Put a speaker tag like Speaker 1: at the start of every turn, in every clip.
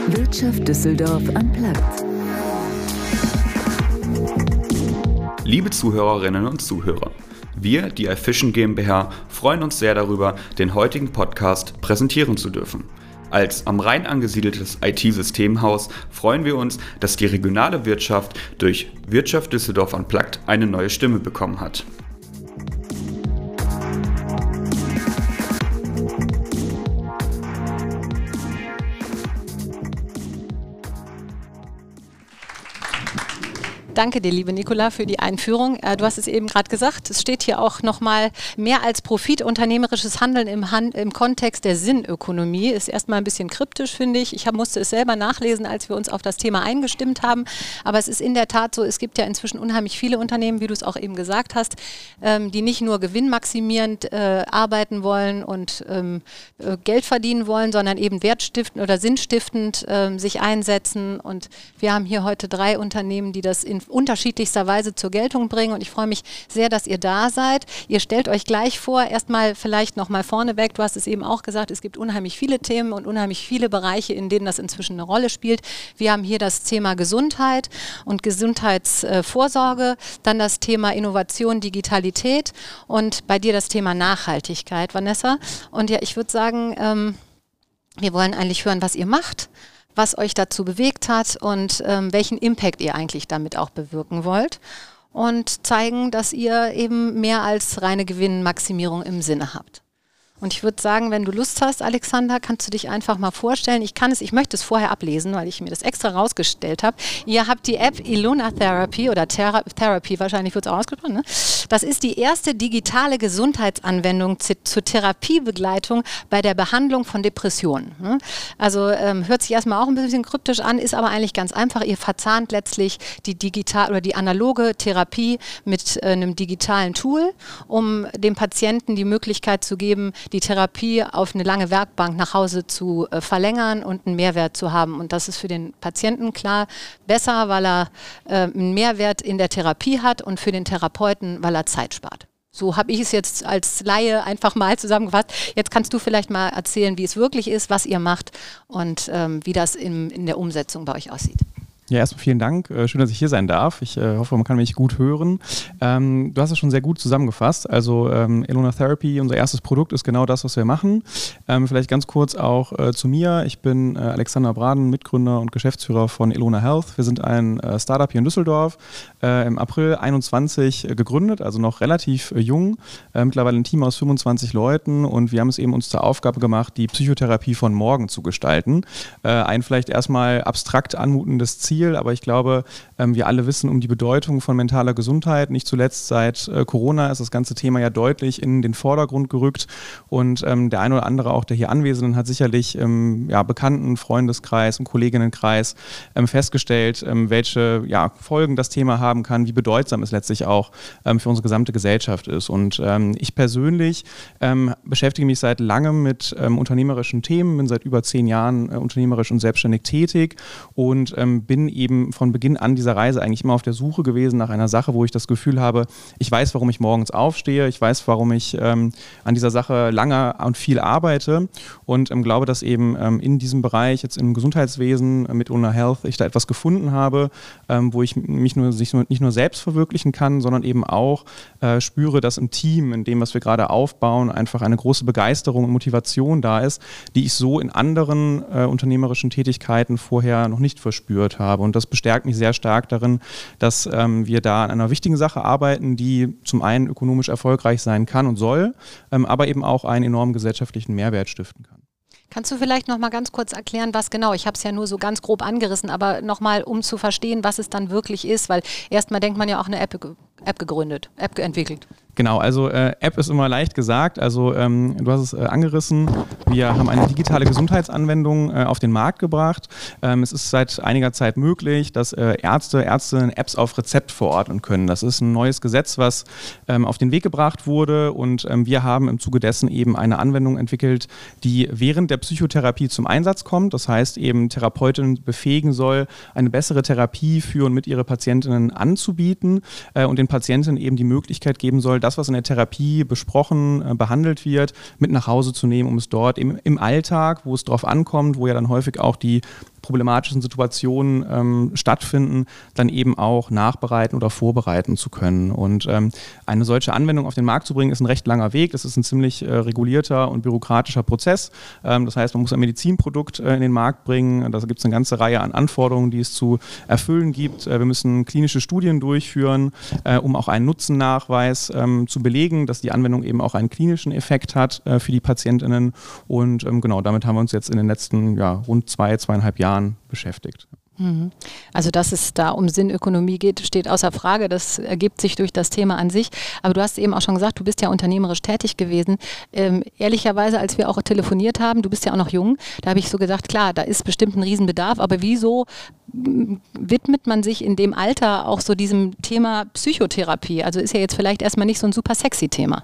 Speaker 1: Wirtschaft Düsseldorf unplugged.
Speaker 2: Liebe Zuhörerinnen und Zuhörer, wir, die iFision GmbH, freuen uns sehr darüber, den heutigen Podcast präsentieren zu dürfen. Als am Rhein angesiedeltes IT-Systemhaus freuen wir uns, dass die regionale Wirtschaft durch Wirtschaft Düsseldorf unplugged eine neue Stimme bekommen hat.
Speaker 3: Danke dir, liebe Nicola, für die Einführung. Du hast es eben gerade gesagt, es steht hier auch nochmal mehr als Profit, unternehmerisches Handeln im Kontext der Sinnökonomie. Ist erstmal ein bisschen kryptisch, finde ich. Ich musste es selber nachlesen, als wir uns auf das Thema eingestimmt haben. Aber es ist in der Tat so, es gibt ja inzwischen unheimlich viele Unternehmen, wie du es auch eben gesagt hast, die nicht nur gewinnmaximierend arbeiten wollen und Geld verdienen wollen, sondern eben wertstiftend oder sinnstiftend sich einsetzen. Und wir haben hier heute 3 Unternehmen, die das in unterschiedlichster Weise zur Geltung bringen, und ich freue mich sehr, dass ihr da seid. Ihr stellt euch gleich vor, erstmal vielleicht nochmal vorneweg, du hast es eben auch gesagt, es gibt unheimlich viele Themen und unheimlich viele Bereiche, in denen das inzwischen eine Rolle spielt. Wir haben hier das Thema Gesundheit und Gesundheitsvorsorge, dann das Thema Innovation, Digitalität und bei dir das Thema Nachhaltigkeit, Vanessa. Und ja, ich würde sagen, wir wollen eigentlich hören, was ihr macht, was euch dazu bewegt hat und welchen Impact ihr eigentlich damit auch bewirken wollt, und zeigen, dass ihr eben mehr als reine Gewinnmaximierung im Sinne habt. Und ich würde sagen, wenn du Lust hast, Alexander, kannst du dich einfach mal vorstellen. Ich möchte es vorher ablesen, weil ich mir das extra rausgestellt habe. Ihr habt die App Ilona Therapy oder Therapy, wahrscheinlich wird es auch ausgesprochen, ne? Das ist die erste digitale Gesundheitsanwendung zur Therapiebegleitung bei der Behandlung von Depressionen. Ne? Also hört sich erstmal auch ein bisschen kryptisch an, ist aber eigentlich ganz einfach. Ihr verzahnt letztlich die analoge Therapie mit einem digitalen Tool, um dem Patienten die Möglichkeit zu geben, die Therapie auf eine lange Werkbank nach Hause zu verlängern und einen Mehrwert zu haben. Und das ist für den Patienten klar besser, weil er einen Mehrwert in der Therapie hat, und für den Therapeuten, weil er Zeit spart. So habe ich es jetzt als Laie einfach mal zusammengefasst. Jetzt kannst du vielleicht mal erzählen, wie es wirklich ist, was ihr macht und wie das in der Umsetzung bei euch aussieht.
Speaker 4: Ja, erstmal vielen Dank. Schön, dass ich hier sein darf. Ich hoffe, man kann mich gut hören. Du hast es schon sehr gut zusammengefasst. Also Ilona Therapy, unser erstes Produkt, ist genau das, was wir machen. Vielleicht ganz kurz auch zu mir. Ich bin Alexander Braden, Mitgründer und Geschäftsführer von Ilona Health. Wir sind ein Startup hier in Düsseldorf, im April 21 gegründet, also noch relativ jung. Mittlerweile ein Team aus 25 Leuten, und wir haben es eben uns zur Aufgabe gemacht, die Psychotherapie von morgen zu gestalten. Ein vielleicht erstmal abstrakt anmutendes Ziel, aber ich glaube, wir alle wissen um die Bedeutung von mentaler Gesundheit. Nicht zuletzt seit Corona ist das ganze Thema ja deutlich in den Vordergrund gerückt, und der eine oder andere auch der hier Anwesenden hat sicherlich im Bekannten-, Freundeskreis und Kolleginnenkreis festgestellt, welche Folgen das Thema haben kann, wie bedeutsam es letztlich auch für unsere gesamte Gesellschaft ist. Und ich persönlich beschäftige mich seit langem mit unternehmerischen Themen, bin seit über 10 Jahren unternehmerisch und selbstständig tätig und bin eben von Beginn an dieser Reise eigentlich immer auf der Suche gewesen nach einer Sache, wo ich das Gefühl habe, ich weiß, warum ich morgens aufstehe, ich weiß, warum ich an dieser Sache lange und viel arbeite, und glaube, dass eben in diesem Bereich, jetzt im Gesundheitswesen mit Ilona Health, ich da etwas gefunden habe, wo ich mich nicht nur selbst verwirklichen kann, sondern eben auch spüre, dass im Team, in dem, was wir gerade aufbauen, einfach eine große Begeisterung und Motivation da ist, die ich so in anderen unternehmerischen Tätigkeiten vorher noch nicht verspürt habe. Und das bestärkt mich sehr stark darin, dass wir da an einer wichtigen Sache arbeiten, die zum einen ökonomisch erfolgreich sein kann und soll, aber eben auch einen enormen gesellschaftlichen Mehrwert stiften kann.
Speaker 3: Kannst du vielleicht noch mal ganz kurz erklären, was genau, ich habe es ja nur so ganz grob angerissen, aber noch mal, um zu verstehen, was es dann wirklich ist, weil erstmal denkt man ja auch eine App gegründet, App entwickelt.
Speaker 4: Genau, also App ist immer leicht gesagt, also du hast es angerissen, wir haben eine digitale Gesundheitsanwendung auf den Markt gebracht. Es ist seit einiger Zeit möglich, dass Ärztinnen Apps auf Rezept verordnen können. Das ist ein neues Gesetz, was auf den Weg gebracht wurde, und wir haben im Zuge dessen eben eine Anwendung entwickelt, die während der Psychotherapie zum Einsatz kommt. Das heißt eben Therapeutinnen befähigen soll, eine bessere Therapie für und mit ihre Patientinnen anzubieten und den Patientinnen eben die Möglichkeit geben soll, das, was in der Therapie besprochen, behandelt wird, mit nach Hause zu nehmen, um es dort im Alltag, wo es drauf ankommt, wo ja dann häufig auch die problematischen Situationen stattfinden, dann eben auch nachbereiten oder vorbereiten zu können. Und eine solche Anwendung auf den Markt zu bringen, ist ein recht langer Weg. Das ist ein ziemlich regulierter und bürokratischer Prozess. Das heißt, man muss ein Medizinprodukt in den Markt bringen. Da gibt es eine ganze Reihe an Anforderungen, die es zu erfüllen gibt. Wir müssen klinische Studien durchführen, um auch einen Nutzennachweis zu belegen, dass die Anwendung eben auch einen klinischen Effekt hat für die PatientInnen. Und genau, damit haben wir uns jetzt in den letzten rund 2,5 Jahren beschäftigt.
Speaker 3: Also, dass es da um Sinnökonomie geht, steht außer Frage. Das ergibt sich durch das Thema an sich. Aber du hast eben auch schon gesagt, du bist ja unternehmerisch tätig gewesen. Ehrlicherweise, als wir auch telefoniert haben, du bist ja auch noch jung, da habe ich so gedacht, klar, da ist bestimmt ein Riesenbedarf, aber wieso widmet man sich in dem Alter auch so diesem Thema Psychotherapie? Also ist ja jetzt vielleicht erstmal nicht so ein super sexy Thema.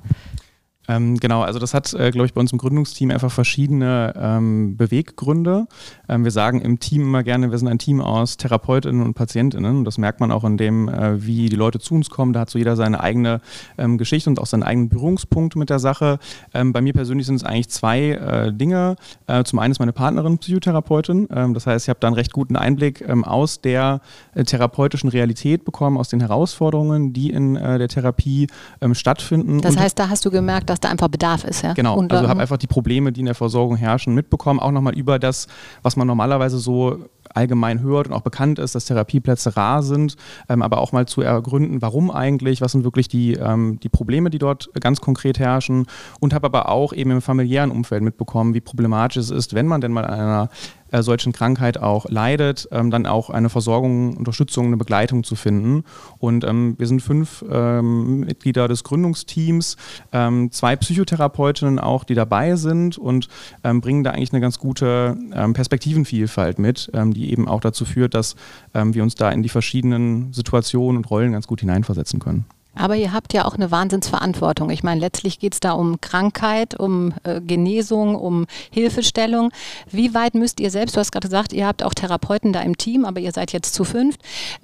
Speaker 4: Genau, also das hat, glaube ich, bei uns im Gründungsteam einfach verschiedene Beweggründe. Wir sagen im Team immer gerne, wir sind ein Team aus TherapeutInnen und PatientInnen. Und das merkt man auch in dem, wie die Leute zu uns kommen. Da hat so jeder seine eigene Geschichte und auch seinen eigenen Berührungspunkt mit der Sache. Bei mir persönlich sind es eigentlich zwei Dinge. Zum einen ist meine Partnerin Psychotherapeutin. Das heißt, ich habe da einen recht guten Einblick aus der therapeutischen Realität bekommen, aus den Herausforderungen, die in der Therapie stattfinden.
Speaker 3: Das heißt, da hast du gemerkt, dass da einfach Bedarf ist, ja?
Speaker 4: Genau, also habe einfach die Probleme, die in der Versorgung herrschen, mitbekommen, auch nochmal über das, was man normalerweise so allgemein hört und auch bekannt ist, dass Therapieplätze rar sind, aber auch mal zu ergründen, warum eigentlich, was sind wirklich die Probleme, die dort ganz konkret herrschen, und habe aber auch eben im familiären Umfeld mitbekommen, wie problematisch es ist, wenn man denn mal an einer solchen Krankheit auch leidet, dann auch eine Versorgung, Unterstützung, eine Begleitung zu finden. Und wir sind 5 Mitglieder des Gründungsteams, 2 Psychotherapeutinnen auch, die dabei sind und bringen da eigentlich eine ganz gute Perspektivenvielfalt mit, die eben auch dazu führt, dass wir uns da in die verschiedenen Situationen und Rollen ganz gut hineinversetzen können.
Speaker 3: Aber ihr habt ja auch eine Wahnsinnsverantwortung. Ich meine, letztlich geht es da um Krankheit, um Genesung, um Hilfestellung. Wie weit müsst ihr selbst, du hast gerade gesagt, ihr habt auch Therapeuten da im Team, aber ihr seid jetzt zu 5.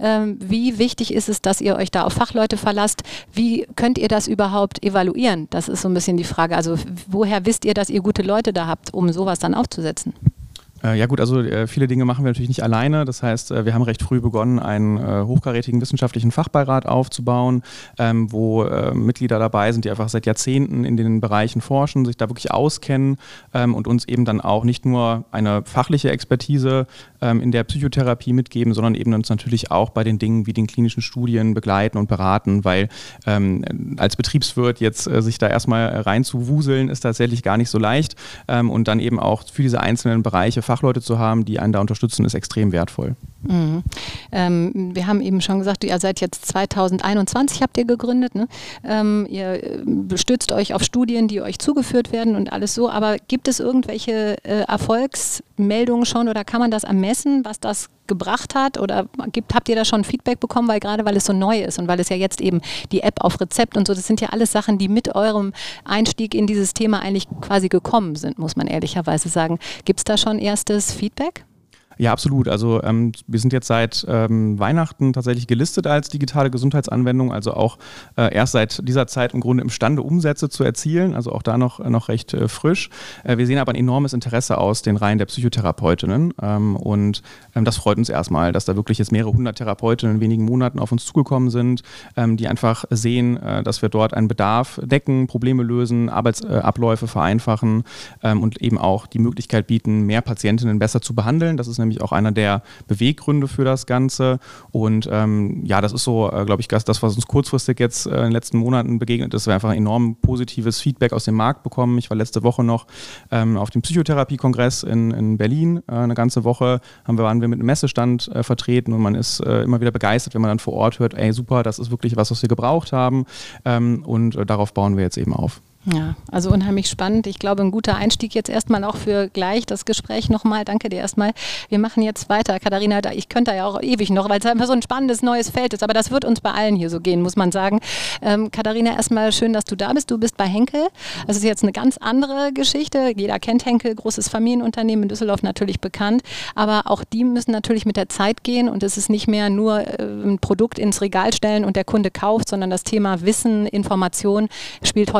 Speaker 3: Wie wichtig ist es, dass ihr euch da auf Fachleute verlasst? Wie könnt ihr das überhaupt evaluieren? Das ist so ein bisschen die Frage. Also woher wisst ihr, dass ihr gute Leute da habt, um sowas dann aufzusetzen?
Speaker 4: Ja gut, also viele Dinge machen wir natürlich nicht alleine. Das heißt, wir haben recht früh begonnen, einen hochkarätigen wissenschaftlichen Fachbeirat aufzubauen, wo Mitglieder dabei sind, die einfach seit Jahrzehnten in den Bereichen forschen, sich da wirklich auskennen und uns eben dann auch nicht nur eine fachliche Expertise in der Psychotherapie mitgeben, sondern eben uns natürlich auch bei den Dingen wie den klinischen Studien begleiten und beraten, weil als Betriebswirt jetzt sich da erstmal reinzuwuseln, ist tatsächlich gar nicht so leicht, und dann eben auch für diese einzelnen Bereiche Fachleute zu haben, die einen da unterstützen, ist extrem wertvoll.
Speaker 3: Mhm. Wir haben eben schon gesagt, ihr seid jetzt 2021, habt ihr gegründet, ne? Ihr stützt euch auf Studien, die euch zugeführt werden und alles so, aber gibt es irgendwelche Erfolgsmeldungen schon oder kann man das ermessen, was das gebracht hat, oder habt ihr da schon Feedback bekommen, weil es so neu ist und weil es ja jetzt eben die App auf Rezept und so, das sind ja alles Sachen, die mit eurem Einstieg in dieses Thema eigentlich quasi gekommen sind, muss man ehrlicherweise sagen. Gibt es da schon erstes Feedback?
Speaker 4: Ja, absolut. Also wir sind jetzt seit Weihnachten tatsächlich gelistet als digitale Gesundheitsanwendung, also auch erst seit dieser Zeit im Grunde imstande, Umsätze zu erzielen, also auch da noch recht frisch. Wir sehen aber ein enormes Interesse aus den Reihen der Psychotherapeutinnen und das freut uns erstmal, dass da wirklich jetzt mehrere hundert Therapeutinnen in wenigen Monaten auf uns zugekommen sind, die einfach sehen, dass wir dort einen Bedarf decken, Probleme lösen, Arbeitsabläufe vereinfachen und eben auch die Möglichkeit bieten, mehr Patientinnen besser zu behandeln. Das ist nämlich auch einer der Beweggründe für das Ganze. Und das ist so, glaube ich, das, was uns kurzfristig jetzt in den letzten Monaten begegnet ist, wir einfach ein enorm positives Feedback aus dem Markt bekommen. Ich war letzte Woche noch auf dem Psychotherapie-Kongress in Berlin. Eine ganze Woche waren wir mit einem Messestand vertreten und man ist immer wieder begeistert, wenn man dann vor Ort hört, ey super, das ist wirklich was wir gebraucht haben. Und darauf bauen wir jetzt eben auf.
Speaker 3: Ja, also unheimlich spannend. Ich glaube, ein guter Einstieg jetzt erstmal auch für gleich das Gespräch nochmal. Danke dir erstmal. Wir machen jetzt weiter. Katharina, ich könnte da ja auch ewig noch, weil es einfach so ein spannendes neues Feld ist. Aber das wird uns bei allen hier so gehen, muss man sagen. Katharina, erstmal schön, dass du da bist. Du bist bei Henkel. Das ist jetzt eine ganz andere Geschichte. Jeder kennt Henkel, großes Familienunternehmen in Düsseldorf, natürlich bekannt. Aber auch die müssen natürlich mit der Zeit gehen. Und es ist nicht mehr nur ein Produkt ins Regal stellen und der Kunde kauft, sondern das Thema Wissen, Information spielt heute eine ganz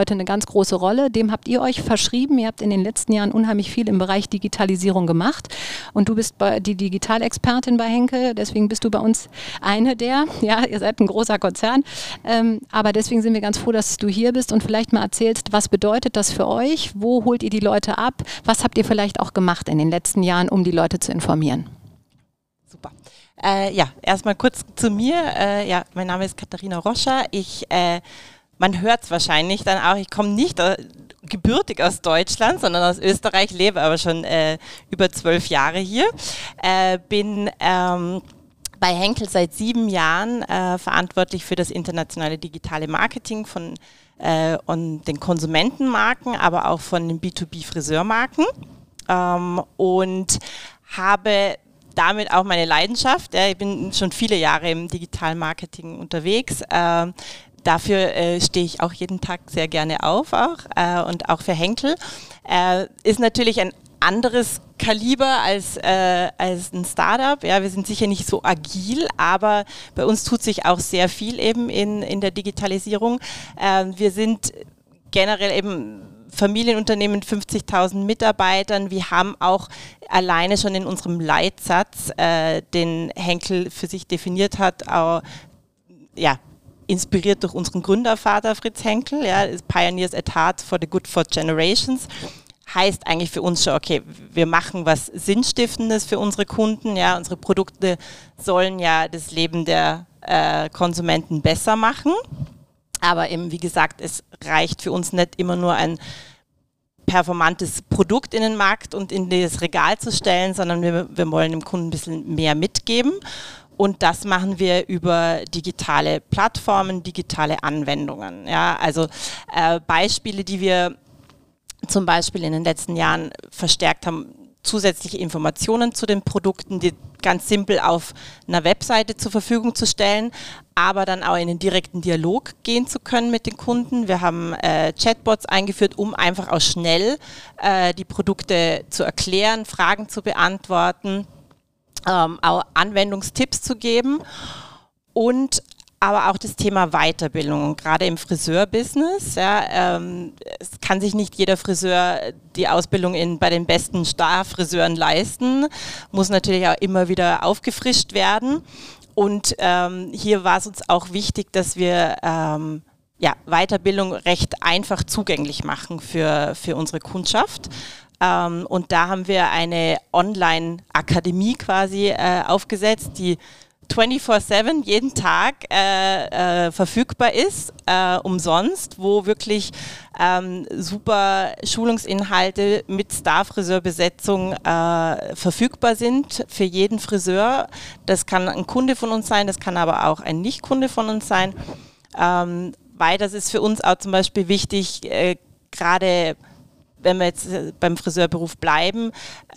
Speaker 3: große Rolle. Dem habt ihr euch verschrieben. Ihr habt in den letzten Jahren unheimlich viel im Bereich Digitalisierung gemacht. Und du bist die Digitalexpertin bei Henkel. Deswegen bist du bei uns eine der. Ja, ihr seid ein großer Konzern. Aber deswegen sind wir ganz froh, dass du hier bist und vielleicht mal erzählst, was bedeutet das für euch? Wo holt ihr die Leute ab? Was habt ihr vielleicht auch gemacht in den letzten Jahren, um die Leute zu informieren?
Speaker 5: Super. Erstmal kurz zu mir. Mein Name ist Katharina Roscher. Man hört es wahrscheinlich dann auch, ich komme nicht gebürtig aus Deutschland, sondern aus Österreich, lebe aber schon über 12 Jahre hier. Bin bei Henkel seit 7 Jahren verantwortlich für das internationale digitale Marketing und den Konsumentenmarken, aber auch von den B2B-Friseurmarken und habe damit auch meine Leidenschaft. Ich bin schon viele Jahre im digitalen Marketing unterwegs. Dafür stehe ich auch jeden Tag sehr gerne auf und auch für Henkel. Ist natürlich ein anderes Kaliber als ein Startup. Ja, wir sind sicher nicht so agil, aber bei uns tut sich auch sehr viel eben in der Digitalisierung. Wir sind generell eben Familienunternehmen mit 50.000 Mitarbeitern. Wir haben auch alleine schon in unserem Leitsatz, den Henkel für sich definiert hat, inspiriert durch unseren Gründervater Fritz Henkel, Pioneers at Heart for the Good for Generations. Heißt eigentlich für uns schon, okay, wir machen was Sinnstiftendes für unsere Kunden. Ja, unsere Produkte sollen ja das Leben der Konsumenten besser machen. Aber eben, wie gesagt, es reicht für uns nicht immer nur ein performantes Produkt in den Markt und in das Regal zu stellen, sondern wir wollen dem Kunden ein bisschen mehr mitgeben. Und das machen wir über digitale Plattformen, digitale Anwendungen. Ja, also Beispiele, die wir zum Beispiel in den letzten Jahren verstärkt haben, zusätzliche Informationen zu den Produkten, die ganz simpel auf einer Webseite zur Verfügung zu stellen, aber dann auch in den direkten Dialog gehen zu können mit den Kunden. Wir haben Chatbots eingeführt, um einfach auch schnell die Produkte zu erklären, Fragen zu beantworten, auch Anwendungstipps zu geben und aber auch das Thema Weiterbildung, gerade im Friseurbusiness. Ja, es kann sich nicht jeder Friseur die Ausbildung bei den besten Starfriseuren leisten, muss natürlich auch immer wieder aufgefrischt werden. Und hier war es uns auch wichtig, dass wir Weiterbildung recht einfach zugänglich machen für unsere Kundschaft. Und da haben wir eine Online-Akademie quasi aufgesetzt, die 24/7 jeden Tag verfügbar ist, umsonst, wo wirklich super Schulungsinhalte mit Star-Friseur-Besetzung verfügbar sind für jeden Friseur. Das kann ein Kunde von uns sein, das kann aber auch ein Nicht-Kunde von uns sein. Weiters ist für uns auch zum Beispiel wichtig, gerade wenn wir jetzt beim Friseurberuf bleiben,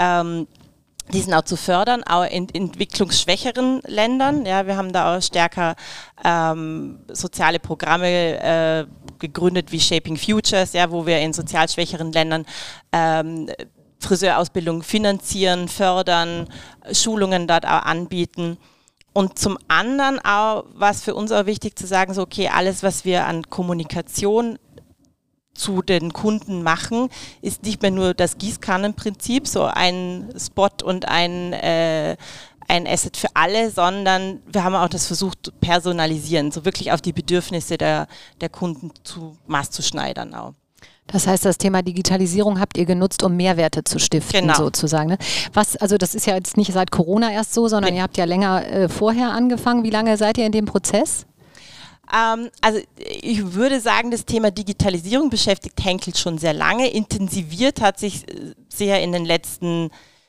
Speaker 5: diesen auch zu fördern, auch in entwicklungsschwächeren Ländern. Ja, wir haben da auch stärker soziale Programme gegründet wie Shaping Futures, ja, wo wir in sozial schwächeren Ländern Friseurausbildung finanzieren, fördern, Schulungen dort auch anbieten. Und zum anderen auch, was für uns auch wichtig zu sagen, so okay, alles, was wir an Kommunikation zu den Kunden machen, ist nicht mehr nur das Gießkannenprinzip, so ein Spot und ein Asset für alle, sondern wir haben auch das versucht personalisieren, so wirklich auf die Bedürfnisse der Kunden maßzuschneidern auch.
Speaker 3: Das heißt, das Thema Digitalisierung habt ihr genutzt, um Mehrwerte zu stiften, genau, sozusagen. Ne? Also das ist ja jetzt nicht seit Corona erst so, sondern ihr habt ja länger vorher angefangen. Wie lange seid ihr in dem Prozess?
Speaker 5: Also ich würde sagen, das Thema Digitalisierung beschäftigt Henkel schon sehr lange. Intensiviert hat sich sehr in den letzten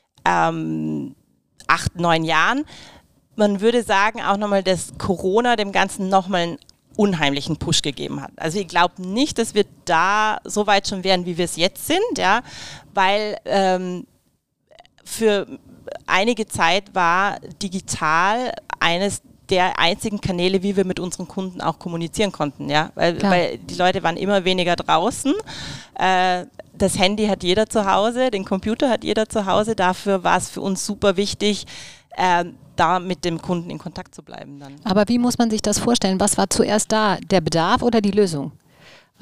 Speaker 5: 8-9 Jahren. Man würde sagen auch nochmal, dass Corona dem Ganzen nochmal einen unheimlichen Push gegeben hat. Also ich glaube nicht, dass wir da so weit schon wären, wie wir es jetzt sind, ja, weil für einige Zeit war digital eines der einzigen Kanäle, wie wir mit unseren Kunden auch kommunizieren konnten, ja, weil die Leute waren immer weniger draußen. Das Handy hat jeder zu Hause, den Computer hat jeder zu Hause. Dafür war es für uns super wichtig, da mit dem Kunden in Kontakt zu bleiben dann.
Speaker 3: Aber wie muss man sich das vorstellen? Was war zuerst da? Der Bedarf oder die Lösung?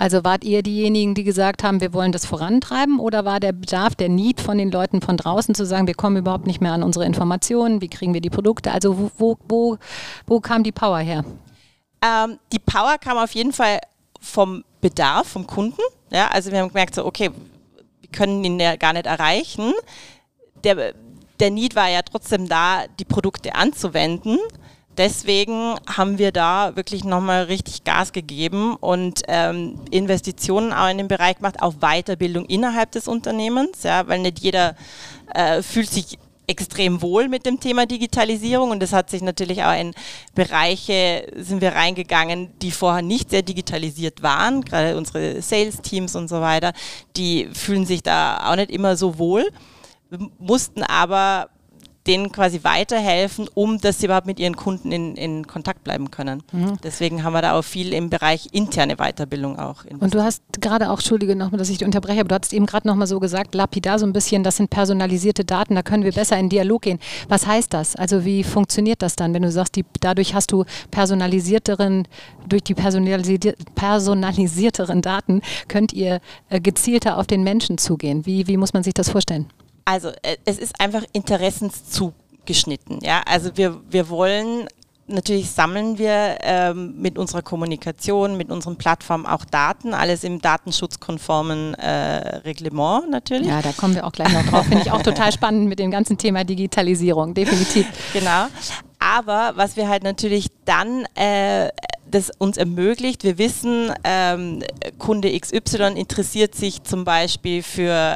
Speaker 3: Also wart ihr diejenigen, die gesagt haben, wir wollen das vorantreiben, oder war der Bedarf, der Need von den Leuten von draußen zu sagen, wir kommen überhaupt nicht mehr an unsere Informationen, wie kriegen wir die Produkte? Also wo kam die Power her?
Speaker 5: Die Power kam auf jeden Fall vom Bedarf, vom Kunden. Ja, also wir haben gemerkt, so, okay, wir können ihn ja gar nicht erreichen. Der Need war ja trotzdem da, die Produkte anzuwenden. Deswegen haben wir da wirklich nochmal richtig Gas gegeben und Investitionen auch in den Bereich gemacht, auf Weiterbildung innerhalb des Unternehmens, ja, weil nicht jeder fühlt sich extrem wohl mit dem Thema Digitalisierung, und das hat sich natürlich auch in Bereiche, sind wir reingegangen, die vorher nicht sehr digitalisiert waren, gerade unsere Sales-Teams und so weiter, die fühlen sich da auch nicht immer so wohl, mussten aber denen quasi weiterhelfen, dass sie überhaupt mit ihren Kunden in Kontakt bleiben können. Deswegen haben wir da auch viel im Bereich interne Weiterbildung auch investiert.
Speaker 3: Und du hast gerade auch, Entschuldige nochmal, dass ich dich unterbreche, aber du hast eben gerade nochmal so gesagt, lapidar so ein bisschen, das sind personalisierte Daten, da können wir besser in Dialog gehen. Was heißt das? Also wie funktioniert das dann, wenn du sagst, dadurch hast du durch die personalisierteren Daten könnt ihr gezielter auf den Menschen zugehen? Wie muss man sich das vorstellen?
Speaker 5: Also es ist einfach interessenszugeschnitten. Ja? Also wir wollen, natürlich sammeln wir mit unserer Kommunikation, mit unseren Plattformen auch Daten, alles im datenschutzkonformen Reglement natürlich.
Speaker 3: Ja, da kommen wir auch gleich noch drauf. Finde ich auch total spannend mit dem ganzen Thema Digitalisierung, definitiv.
Speaker 5: Genau, aber was wir halt natürlich dann das uns ermöglicht, wir wissen, Kunde XY interessiert sich zum Beispiel für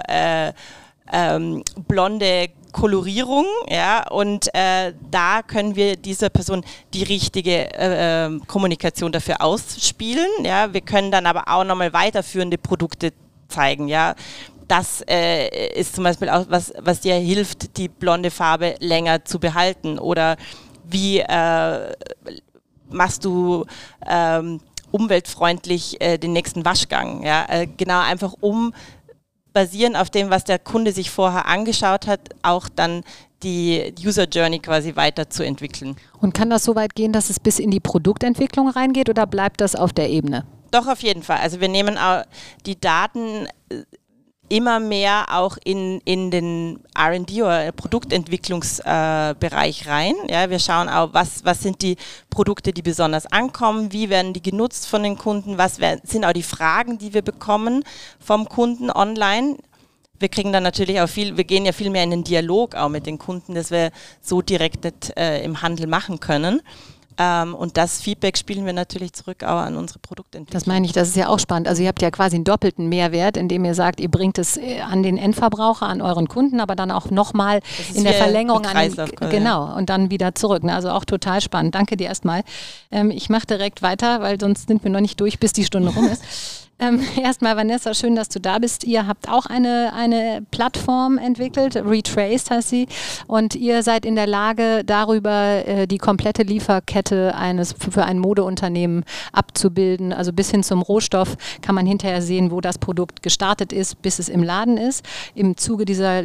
Speaker 5: blonde Kolorierung, ja, und da können wir dieser Person die richtige Kommunikation dafür ausspielen, ja. Wir können dann aber auch nochmal weiterführende Produkte zeigen, ja. Das ist zum Beispiel auch was dir hilft, die blonde Farbe länger zu behalten, oder wie machst du umweltfreundlich den nächsten Waschgang, ja, genau, einfach basierend auf dem, was der Kunde sich vorher angeschaut hat, auch dann die User Journey quasi weiterzuentwickeln.
Speaker 3: Und kann das so weit gehen, dass es bis in die Produktentwicklung reingeht, oder bleibt das auf der Ebene?
Speaker 5: Doch, auf jeden Fall. Also wir nehmen auch die Daten immer mehr auch in den R&D oder Produktentwicklungsbereich rein. Ja, wir schauen auch, was sind die Produkte, die besonders ankommen, wie werden die genutzt von den Kunden, sind auch die Fragen, die wir bekommen vom Kunden online. Wir kriegen dann natürlich auch wir gehen ja viel mehr in den Dialog auch mit den Kunden, dass wir so direkt nicht im Handel machen können. Und das Feedback spielen wir natürlich zurück auch an unsere Produktentwicklung.
Speaker 3: Das meine ich, das ist ja auch spannend. Also ihr habt ja quasi einen doppelten Mehrwert, indem ihr sagt, ihr bringt es an den Endverbraucher, an euren Kunden, aber dann auch nochmal in der Verlängerung an den, genau, und dann wieder zurück. Also auch total spannend. Danke dir erstmal. Ich mache direkt weiter, weil sonst sind wir noch nicht durch, bis die Stunde rum ist. Erstmal, Vanessa, schön, dass du da bist. Ihr habt auch eine Plattform entwickelt, Retraced heißt sie, und ihr seid in der Lage, darüber die komplette Lieferkette für ein Modeunternehmen abzubilden. Also bis hin zum Rohstoff kann man hinterher sehen, wo das Produkt gestartet ist, bis es im Laden ist. Im Zuge dieser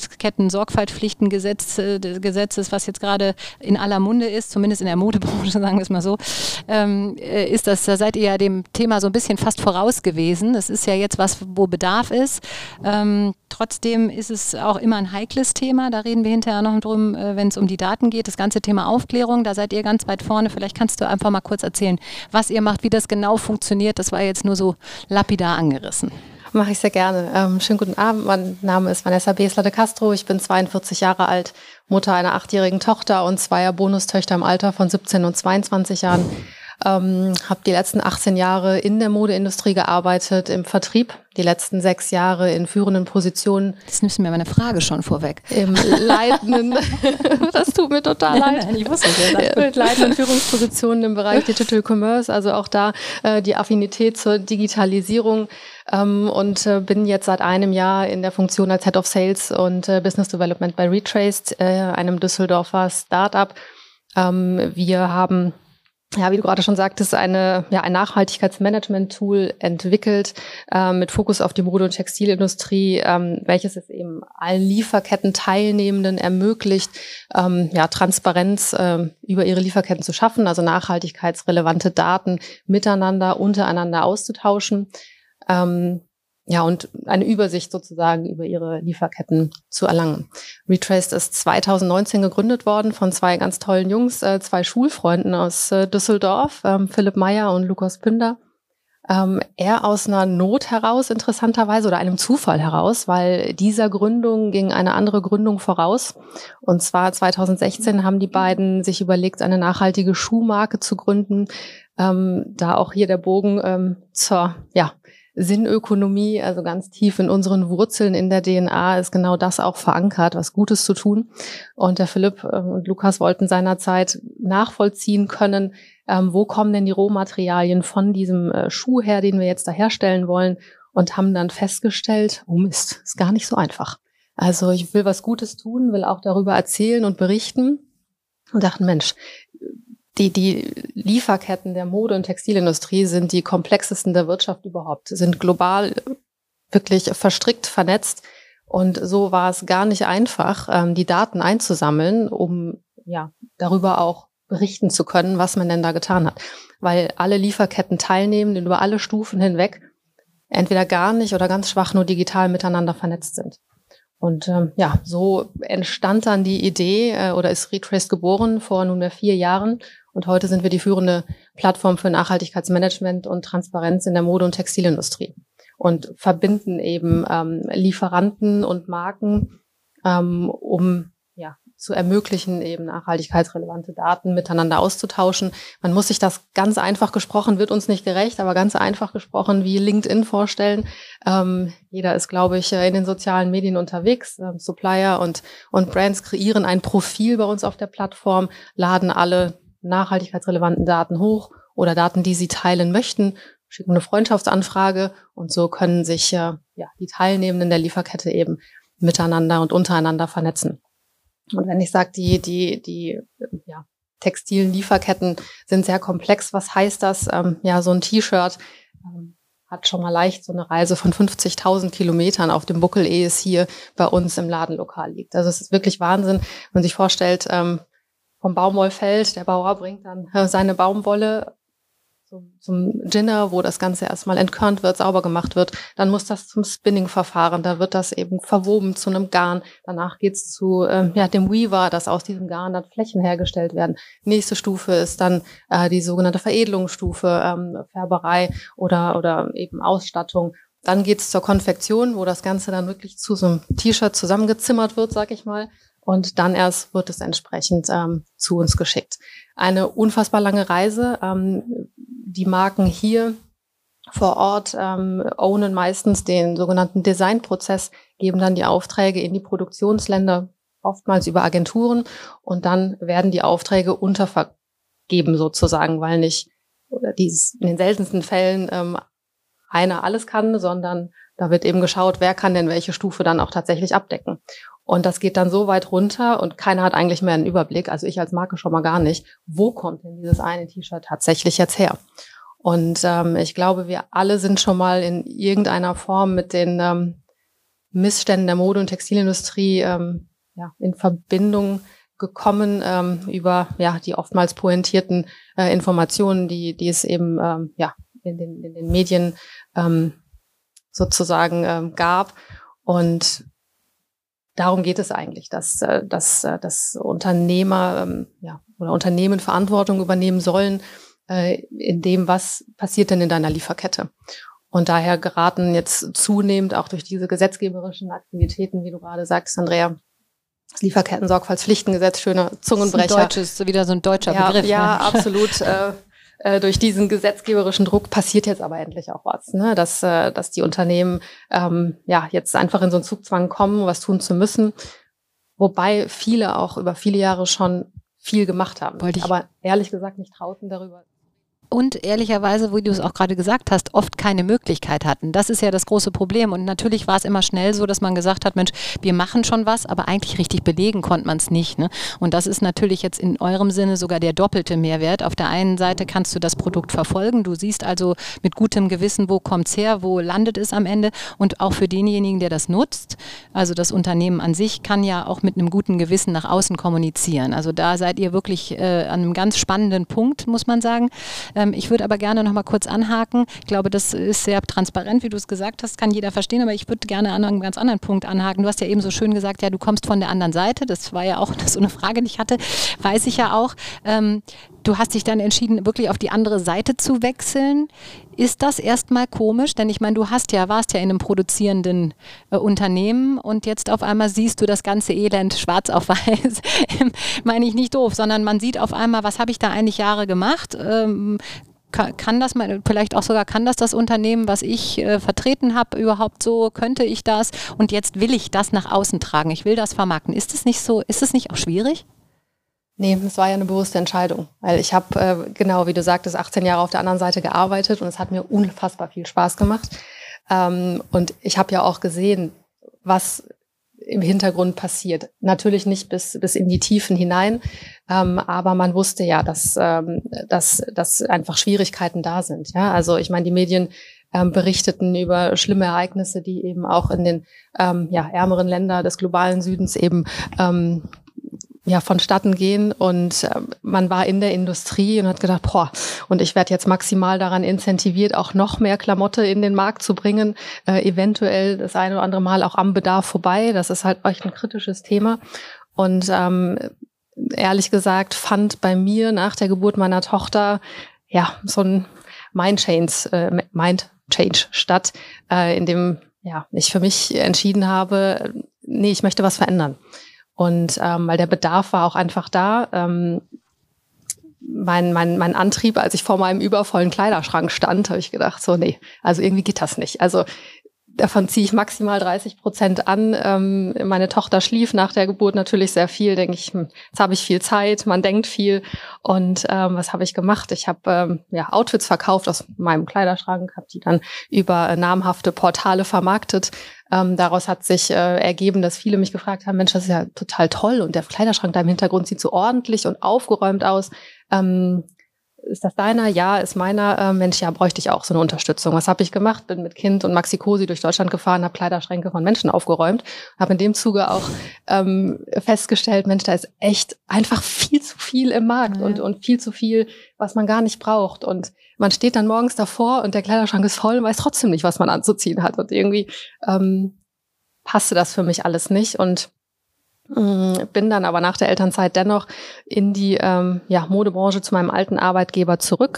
Speaker 3: Lieferketten-Sorgfaltspflichtengesetzes, was jetzt gerade in aller Munde ist, zumindest in der Modebranche, sagen wir es mal so, da seid ihr ja dem Thema so ein bisschen fast voraus gewesen. Es ist ja jetzt was, wo Bedarf ist. Trotzdem ist es auch immer ein heikles Thema. Da reden wir hinterher noch drum, wenn es um die Daten geht. Das ganze Thema Aufklärung, da seid ihr ganz weit vorne. Vielleicht kannst du einfach mal kurz erzählen, was ihr macht, wie das genau funktioniert. Das war jetzt nur so lapidar angerissen.
Speaker 6: Mache ich sehr gerne. Schönen guten Abend. Mein Name ist Vanessa Besler de Castro. Ich bin 42 Jahre alt, Mutter einer 8-jährigen Tochter und 2 Bonustöchter im Alter von 17 und 22 Jahren. Habe die letzten 18 Jahre in der Modeindustrie gearbeitet, im Vertrieb, die letzten 6 Jahre in führenden Positionen.
Speaker 3: Das nimmst du mir meine Frage schon vorweg.
Speaker 6: Im leitenden, das tut mir total leid.
Speaker 3: Nein, ich wusste es ja.
Speaker 6: Mit leitenden Führungspositionen im Bereich Digital Commerce, also auch da die Affinität zur Digitalisierung, und bin jetzt seit einem Jahr in der Funktion als Head of Sales und Business Development bei Retraced, einem Düsseldorfer Startup. Wir haben, ja, wie du gerade schon sagtest, ein Nachhaltigkeitsmanagement-Tool entwickelt mit Fokus auf die Mode- und Textilindustrie, welches es eben allen Lieferketten-Teilnehmenden ermöglicht, Transparenz über ihre Lieferketten zu schaffen, also nachhaltigkeitsrelevante Daten miteinander, untereinander auszutauschen. und eine Übersicht sozusagen über ihre Lieferketten zu erlangen. Retraced ist 2019 gegründet worden von 2 ganz tollen Jungs, 2 Schulfreunden aus Düsseldorf, Philipp Meyer und Lukas Pünder. Er aus einer Not heraus, interessanterweise, oder einem Zufall heraus, weil dieser Gründung ging eine andere Gründung voraus. Und zwar 2016 haben die beiden sich überlegt, eine nachhaltige Schuhmarke zu gründen. Da auch hier der Bogen zur Sinnökonomie, also ganz tief in unseren Wurzeln in der DNA ist genau das auch verankert, was Gutes zu tun. Und der Philipp und Lukas wollten seinerzeit nachvollziehen können, wo kommen denn die Rohmaterialien von diesem Schuh her, den wir jetzt da herstellen wollen, und haben dann festgestellt, oh Mist, ist gar nicht so einfach. Also ich will was Gutes tun, will auch darüber erzählen und berichten und dachten, Mensch, die Lieferketten der Mode- und Textilindustrie sind die komplexesten der Wirtschaft überhaupt, sind global wirklich verstrickt, vernetzt. Und so war es gar nicht einfach, die Daten einzusammeln, um darüber auch berichten zu können, was man denn da getan hat. Weil alle Lieferketten teilnehmen, über alle Stufen hinweg entweder gar nicht oder ganz schwach nur digital miteinander vernetzt sind. Und so entstand dann die Idee oder ist Retraced geboren vor nunmehr 4 Jahren. Und heute sind wir die führende Plattform für Nachhaltigkeitsmanagement und Transparenz in der Mode- und Textilindustrie und verbinden eben Lieferanten und Marken, um zu ermöglichen, eben nachhaltigkeitsrelevante Daten miteinander auszutauschen. Man muss sich das ganz einfach gesprochen, wird uns nicht gerecht, aber ganz einfach gesprochen wie LinkedIn vorstellen. Jeder ist, glaube ich, in den sozialen Medien unterwegs. Supplier und Brands kreieren ein Profil bei uns auf der Plattform, laden alle nachhaltigkeitsrelevanten Daten hoch oder Daten, die sie teilen möchten, schicken eine Freundschaftsanfrage und so können sich die Teilnehmenden der Lieferkette eben miteinander und untereinander vernetzen. Und wenn ich sage, die textilen Lieferketten sind sehr komplex, was heißt das? So ein T-Shirt hat schon mal leicht so eine Reise von 50.000 Kilometern auf dem Buckel, ehe es hier bei uns im Ladenlokal liegt. Also es ist wirklich Wahnsinn, wenn man sich vorstellt, vom Baumwollfeld, der Bauer bringt dann seine Baumwolle zum Ginner, wo das Ganze erstmal entkörnt wird, sauber gemacht wird. Dann muss das zum Spinning-Verfahren, da wird das eben verwoben zu einem Garn. Danach geht's zu dem Weaver, dass aus diesem Garn dann Flächen hergestellt werden. Nächste Stufe ist dann die sogenannte Veredelungsstufe, Färberei oder eben Ausstattung. Dann geht's zur Konfektion, wo das Ganze dann wirklich zu so einem T-Shirt zusammengezimmert wird, sag ich mal. Und dann erst wird es entsprechend zu uns geschickt. Eine unfassbar lange Reise. Die Marken hier vor Ort ownen meistens den sogenannten Designprozess, geben dann die Aufträge in die Produktionsländer, oftmals über Agenturen. Und dann werden die Aufträge untervergeben sozusagen, weil nicht in den seltensten Fällen einer alles kann, sondern da wird eben geschaut, wer kann denn welche Stufe dann auch tatsächlich abdecken. Und das geht dann so weit runter und keiner hat eigentlich mehr einen Überblick, also ich als Marke schon mal gar nicht, wo kommt denn dieses eine T-Shirt tatsächlich jetzt her? Und ich glaube, wir alle sind schon mal in irgendeiner Form mit den Missständen der Mode- und Textilindustrie in Verbindung gekommen über die oftmals pointierten Informationen, die es eben in den Medien sozusagen gab. Und darum geht es eigentlich, dass Unternehmer oder Unternehmen Verantwortung übernehmen sollen in dem, was passiert denn in deiner Lieferkette. Und daher geraten jetzt zunehmend auch durch diese gesetzgeberischen Aktivitäten, wie du gerade sagst, Andrea, das Lieferketten-Sorgfaltspflichtengesetz, schöner Zungenbrecher.
Speaker 3: Das ist wieder so ein deutscher Begriff.
Speaker 6: Ja, absolut. Durch diesen gesetzgeberischen Druck passiert jetzt aber endlich auch was, ne? Dass die Unternehmen jetzt einfach in so einen Zugzwang kommen, was tun zu müssen, wobei viele auch über viele Jahre schon viel gemacht haben, aber ehrlich gesagt nicht trauten darüber.
Speaker 3: Und ehrlicherweise, wie du es auch gerade gesagt hast, oft keine Möglichkeit hatten. Das ist ja das große Problem. Und natürlich war es immer schnell so, dass man gesagt hat, Mensch, wir machen schon was, aber eigentlich richtig belegen konnte man es nicht. Ne? Und das ist natürlich jetzt in eurem Sinne sogar der doppelte Mehrwert. Auf der einen Seite kannst du das Produkt verfolgen. Du siehst also mit gutem Gewissen, wo kommt es her, wo landet es am Ende. Und auch für denjenigen, der das nutzt, also das Unternehmen an sich, kann ja auch mit einem guten Gewissen nach außen kommunizieren. Also da seid ihr wirklich an einem ganz spannenden Punkt, muss man sagen. Ich würde aber gerne noch mal kurz anhaken. Ich glaube, das ist sehr transparent, wie du es gesagt hast, kann jeder verstehen, aber ich würde gerne an einem ganz anderen Punkt anhaken. Du hast ja eben so schön gesagt, ja, du kommst von der anderen Seite. Das war ja auch so eine Frage, die ich hatte, weiß ich ja auch. Du hast dich dann entschieden, wirklich auf die andere Seite zu wechseln. Ist das erstmal komisch? Denn ich meine, du warst ja in einem produzierenden Unternehmen und jetzt auf einmal siehst du das ganze Elend schwarz auf weiß. Meine ich nicht doof, sondern man sieht auf einmal, was habe ich da eigentlich Jahre gemacht? Kann das vielleicht auch sogar, kann das Unternehmen, was ich vertreten habe, überhaupt so? Könnte ich das? Und jetzt will ich das nach außen tragen. Ich will das vermarkten. Ist es nicht so? Ist es nicht auch schwierig?
Speaker 6: Nee, es war ja eine bewusste Entscheidung, weil ich habe, genau wie du sagtest, 18 Jahre auf der anderen Seite gearbeitet und es hat mir unfassbar viel Spaß gemacht. Und ich habe ja auch gesehen, was im Hintergrund passiert. Natürlich nicht bis in die Tiefen hinein, aber man wusste ja, dass einfach Schwierigkeiten da sind. Ja, also ich meine, die Medien berichteten über schlimme Ereignisse, die eben auch in den ärmeren Ländern des globalen Südens eben vonstatten gehen und man war in der Industrie und hat gedacht, und ich werde jetzt maximal daran incentiviert, auch noch mehr Klamotte in den Markt zu bringen, eventuell das eine oder andere Mal auch am Bedarf vorbei. Das ist halt echt ein kritisches Thema und ehrlich gesagt fand bei mir nach der Geburt meiner Tochter so ein Mind Change statt, in dem ich für mich entschieden habe, nee, ich möchte was verändern. Und weil der Bedarf war auch einfach da. Mein Antrieb, als ich vor meinem übervollen Kleiderschrank stand, habe ich gedacht, so nee, also irgendwie geht das nicht. Also davon ziehe ich maximal 30% an. Meine Tochter schlief nach der Geburt natürlich sehr viel, denke ich, jetzt habe ich viel Zeit, man denkt viel. Und was habe ich gemacht? Ich habe Outfits verkauft aus meinem Kleiderschrank, habe die dann über namhafte Portale vermarktet. Daraus hat sich ergeben, dass viele mich gefragt haben, Mensch, das ist ja total toll und der Kleiderschrank da im Hintergrund sieht so ordentlich und aufgeräumt aus. Ist das deiner? Ja, ist meiner. Mensch, ja, bräuchte ich auch so eine Unterstützung. Was habe ich gemacht? Bin mit Kind und Maxi Cosi durch Deutschland gefahren, habe Kleiderschränke von Menschen aufgeräumt, habe in dem Zuge auch festgestellt, Mensch, da ist echt einfach viel zu viel im Markt und viel zu viel, was man gar nicht braucht. Und man steht dann morgens davor und der Kleiderschrank ist voll und weiß trotzdem nicht, was man anzuziehen hat. Und irgendwie passte das für mich alles nicht. Und bin dann aber nach der Elternzeit dennoch in die Modebranche zu meinem alten Arbeitgeber zurück.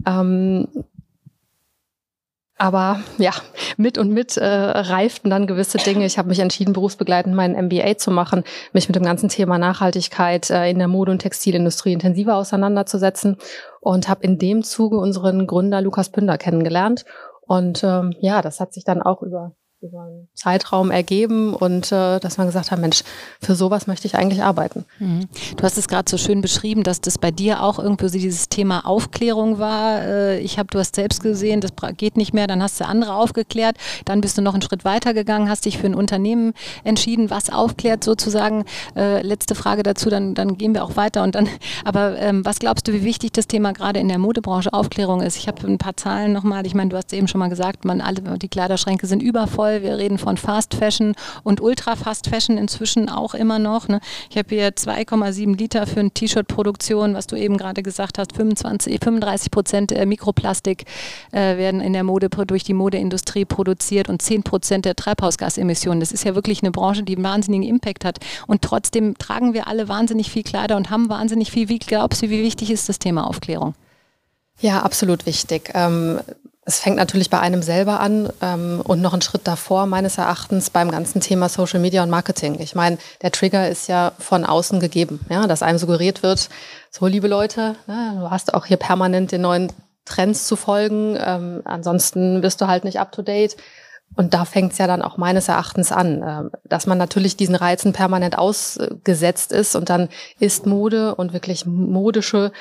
Speaker 6: Aber mit reiften dann gewisse Dinge. Ich habe mich entschieden, berufsbegleitend meinen MBA zu machen, mich mit dem ganzen Thema Nachhaltigkeit in der Mode- und Textilindustrie intensiver auseinanderzusetzen und habe in dem Zuge unseren Gründer Lukas Pünder kennengelernt. Und das hat sich dann auch über einen Zeitraum ergeben und dass man gesagt hat, Mensch, für sowas möchte ich eigentlich arbeiten.
Speaker 3: Du hast es gerade so schön beschrieben, dass das bei dir auch irgendwie so dieses Thema Aufklärung war. Du hast selbst gesehen, das geht nicht mehr, dann hast du andere aufgeklärt, dann bist du noch einen Schritt weiter gegangen, hast dich für ein Unternehmen entschieden, was aufklärt sozusagen. Letzte Frage dazu, dann gehen wir auch weiter. Aber was glaubst du, wie wichtig das Thema gerade in der Modebranche Aufklärung ist? Ich habe ein paar Zahlen nochmal, ich meine, du hast eben schon mal gesagt, die Kleiderschränke sind übervoll. Wir reden von Fast Fashion und Ultra Fast Fashion inzwischen auch immer noch. Ne? Ich habe hier 2,7 Liter für eine T-Shirt-Produktion, was du eben gerade gesagt hast, 35% Mikroplastik werden in der durch die Modeindustrie produziert und 10% der Treibhausgasemissionen. Das ist ja wirklich eine Branche, die einen wahnsinnigen Impact hat. Und trotzdem tragen wir alle wahnsinnig viel Kleider und haben wahnsinnig viel. Wie glaubst du, wie wichtig ist das Thema Aufklärung?
Speaker 6: Ja, absolut wichtig. Es fängt natürlich bei einem selber an und noch einen Schritt davor meines Erachtens beim ganzen Thema Social Media und Marketing. Ich meine, der Trigger ist ja von außen gegeben, dass einem suggeriert wird, so liebe Leute, du hast auch hier permanent den neuen Trends zu folgen, ansonsten bist du halt nicht up to date. Und da fängt es ja dann auch meines Erachtens an, dass man natürlich diesen Reizen permanent ausgesetzt ist und dann ist Mode und wirklich modische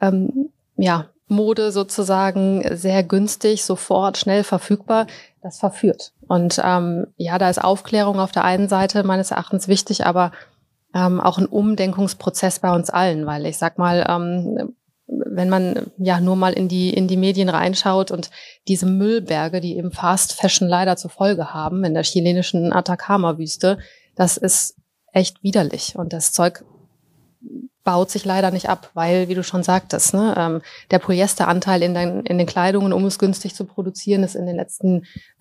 Speaker 6: Mode sozusagen sehr günstig, sofort, schnell verfügbar, das verführt. Und da ist Aufklärung auf der einen Seite meines Erachtens wichtig, aber auch ein Umdenkungsprozess bei uns allen, weil ich sag mal, wenn man nur mal in die Medien reinschaut und diese Müllberge, die eben Fast Fashion leider zur Folge haben in der chilenischen Atacama-Wüste, das ist echt widerlich und das Zeug baut sich leider nicht ab, weil, wie du schon sagtest, ne, der Polyesteranteil in den Kleidungen, um es günstig zu produzieren, ist in den letzten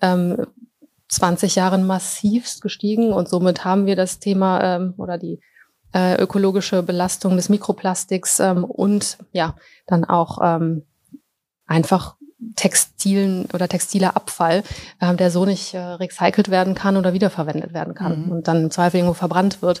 Speaker 6: 20 Jahren massivst gestiegen und somit haben wir das Thema oder die ökologische Belastung des Mikroplastiks und ja, dann auch einfach textiler Abfall, der so nicht recycelt werden kann oder wiederverwendet werden kann und dann im Zweifel irgendwo verbrannt wird.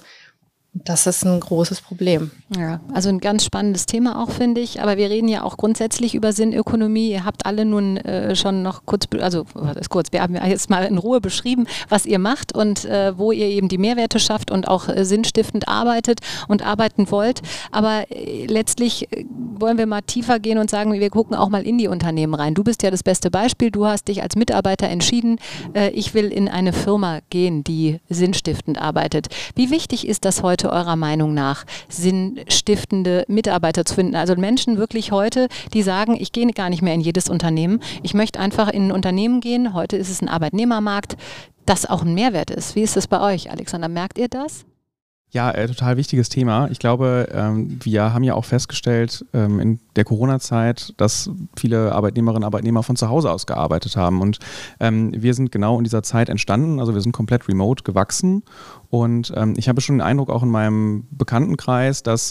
Speaker 6: Das ist ein großes Problem.
Speaker 3: Ja, also ein ganz spannendes Thema auch, finde ich. Aber wir reden ja auch grundsätzlich über Sinnökonomie. Ihr habt alle nun schon noch kurz, wir haben jetzt mal in Ruhe beschrieben, was ihr macht und wo ihr eben die Mehrwerte schafft und auch sinnstiftend arbeitet und arbeiten wollt. Aber letztlich wollen wir mal tiefer gehen und sagen, wir gucken auch mal in die Unternehmen rein. Du bist ja das beste Beispiel. Du hast dich als Mitarbeiter entschieden, ich will in eine Firma gehen, die sinnstiftend arbeitet. Wie wichtig ist das heute eurer Meinung nach, sinnstiftende Mitarbeiter zu finden? Also Menschen wirklich heute, die sagen, ich gehe gar nicht mehr in jedes Unternehmen, ich möchte einfach in ein Unternehmen gehen, heute ist es ein Arbeitnehmermarkt, das auch ein Mehrwert ist. Wie ist das bei euch, Alexander? Merkt ihr das?
Speaker 4: Ja, total wichtiges Thema. Ich glaube, wir haben ja auch festgestellt in der Corona-Zeit, dass viele Arbeitnehmerinnen und Arbeitnehmer von zu Hause aus gearbeitet haben. Und wir sind genau in dieser Zeit entstanden. Also wir sind komplett remote gewachsen. Und ich habe schon den Eindruck auch in meinem Bekanntenkreis, dass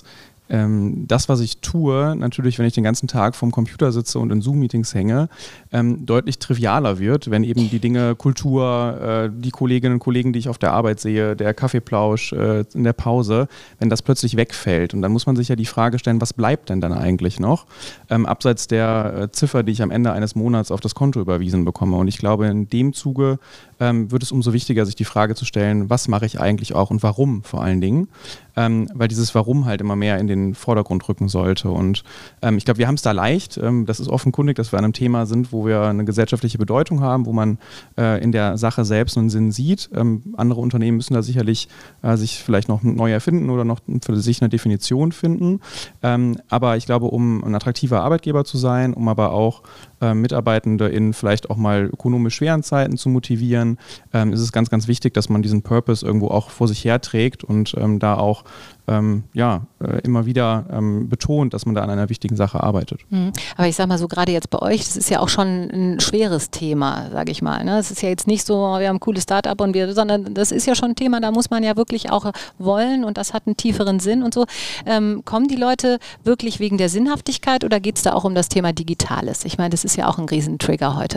Speaker 4: das, was ich tue, natürlich, wenn ich den ganzen Tag vorm Computer sitze und in Zoom-Meetings hänge, deutlich trivialer wird, wenn eben die Dinge Kultur, die Kolleginnen und Kollegen, die ich auf der Arbeit sehe, der Kaffeeplausch in der Pause, wenn das plötzlich wegfällt. Und dann muss man sich ja die Frage stellen, was bleibt denn dann eigentlich noch, abseits der Ziffer, die ich am Ende eines Monats auf das Konto überwiesen bekomme. Und ich glaube, in dem Zuge wird es umso wichtiger, sich die Frage zu stellen, was mache ich eigentlich auch und warum vor allen Dingen, weil dieses Warum halt immer mehr in den Vordergrund rücken sollte. Und ich glaube, wir haben es da leicht. Das ist offenkundig, dass wir an einem Thema sind, wo wir eine gesellschaftliche Bedeutung haben, wo man in der Sache selbst einen Sinn sieht. Andere Unternehmen müssen da sicherlich sich vielleicht noch neu erfinden oder noch für sich eine Definition finden. Aber ich glaube, um ein attraktiver Arbeitgeber zu sein, um aber auch Mitarbeitende in vielleicht auch mal ökonomisch schweren Zeiten zu motivieren, ist es ganz, ganz wichtig, dass man diesen Purpose irgendwo auch vor sich herträgt und da auch immer wieder betont, dass man da an einer wichtigen Sache arbeitet.
Speaker 3: Aber ich sag mal so, gerade jetzt bei euch, das ist ja auch schon ein schweres Thema, sage ich mal. Ne? Es ist ja jetzt nicht so, wir haben ein cooles Start-up sondern das ist ja schon ein Thema, da muss man ja wirklich auch wollen und das hat einen tieferen Sinn und so. Kommen die Leute wirklich wegen der Sinnhaftigkeit oder geht es da auch um das Thema Digitales? Ich meine, das ist ja auch ein Riesentrigger heute.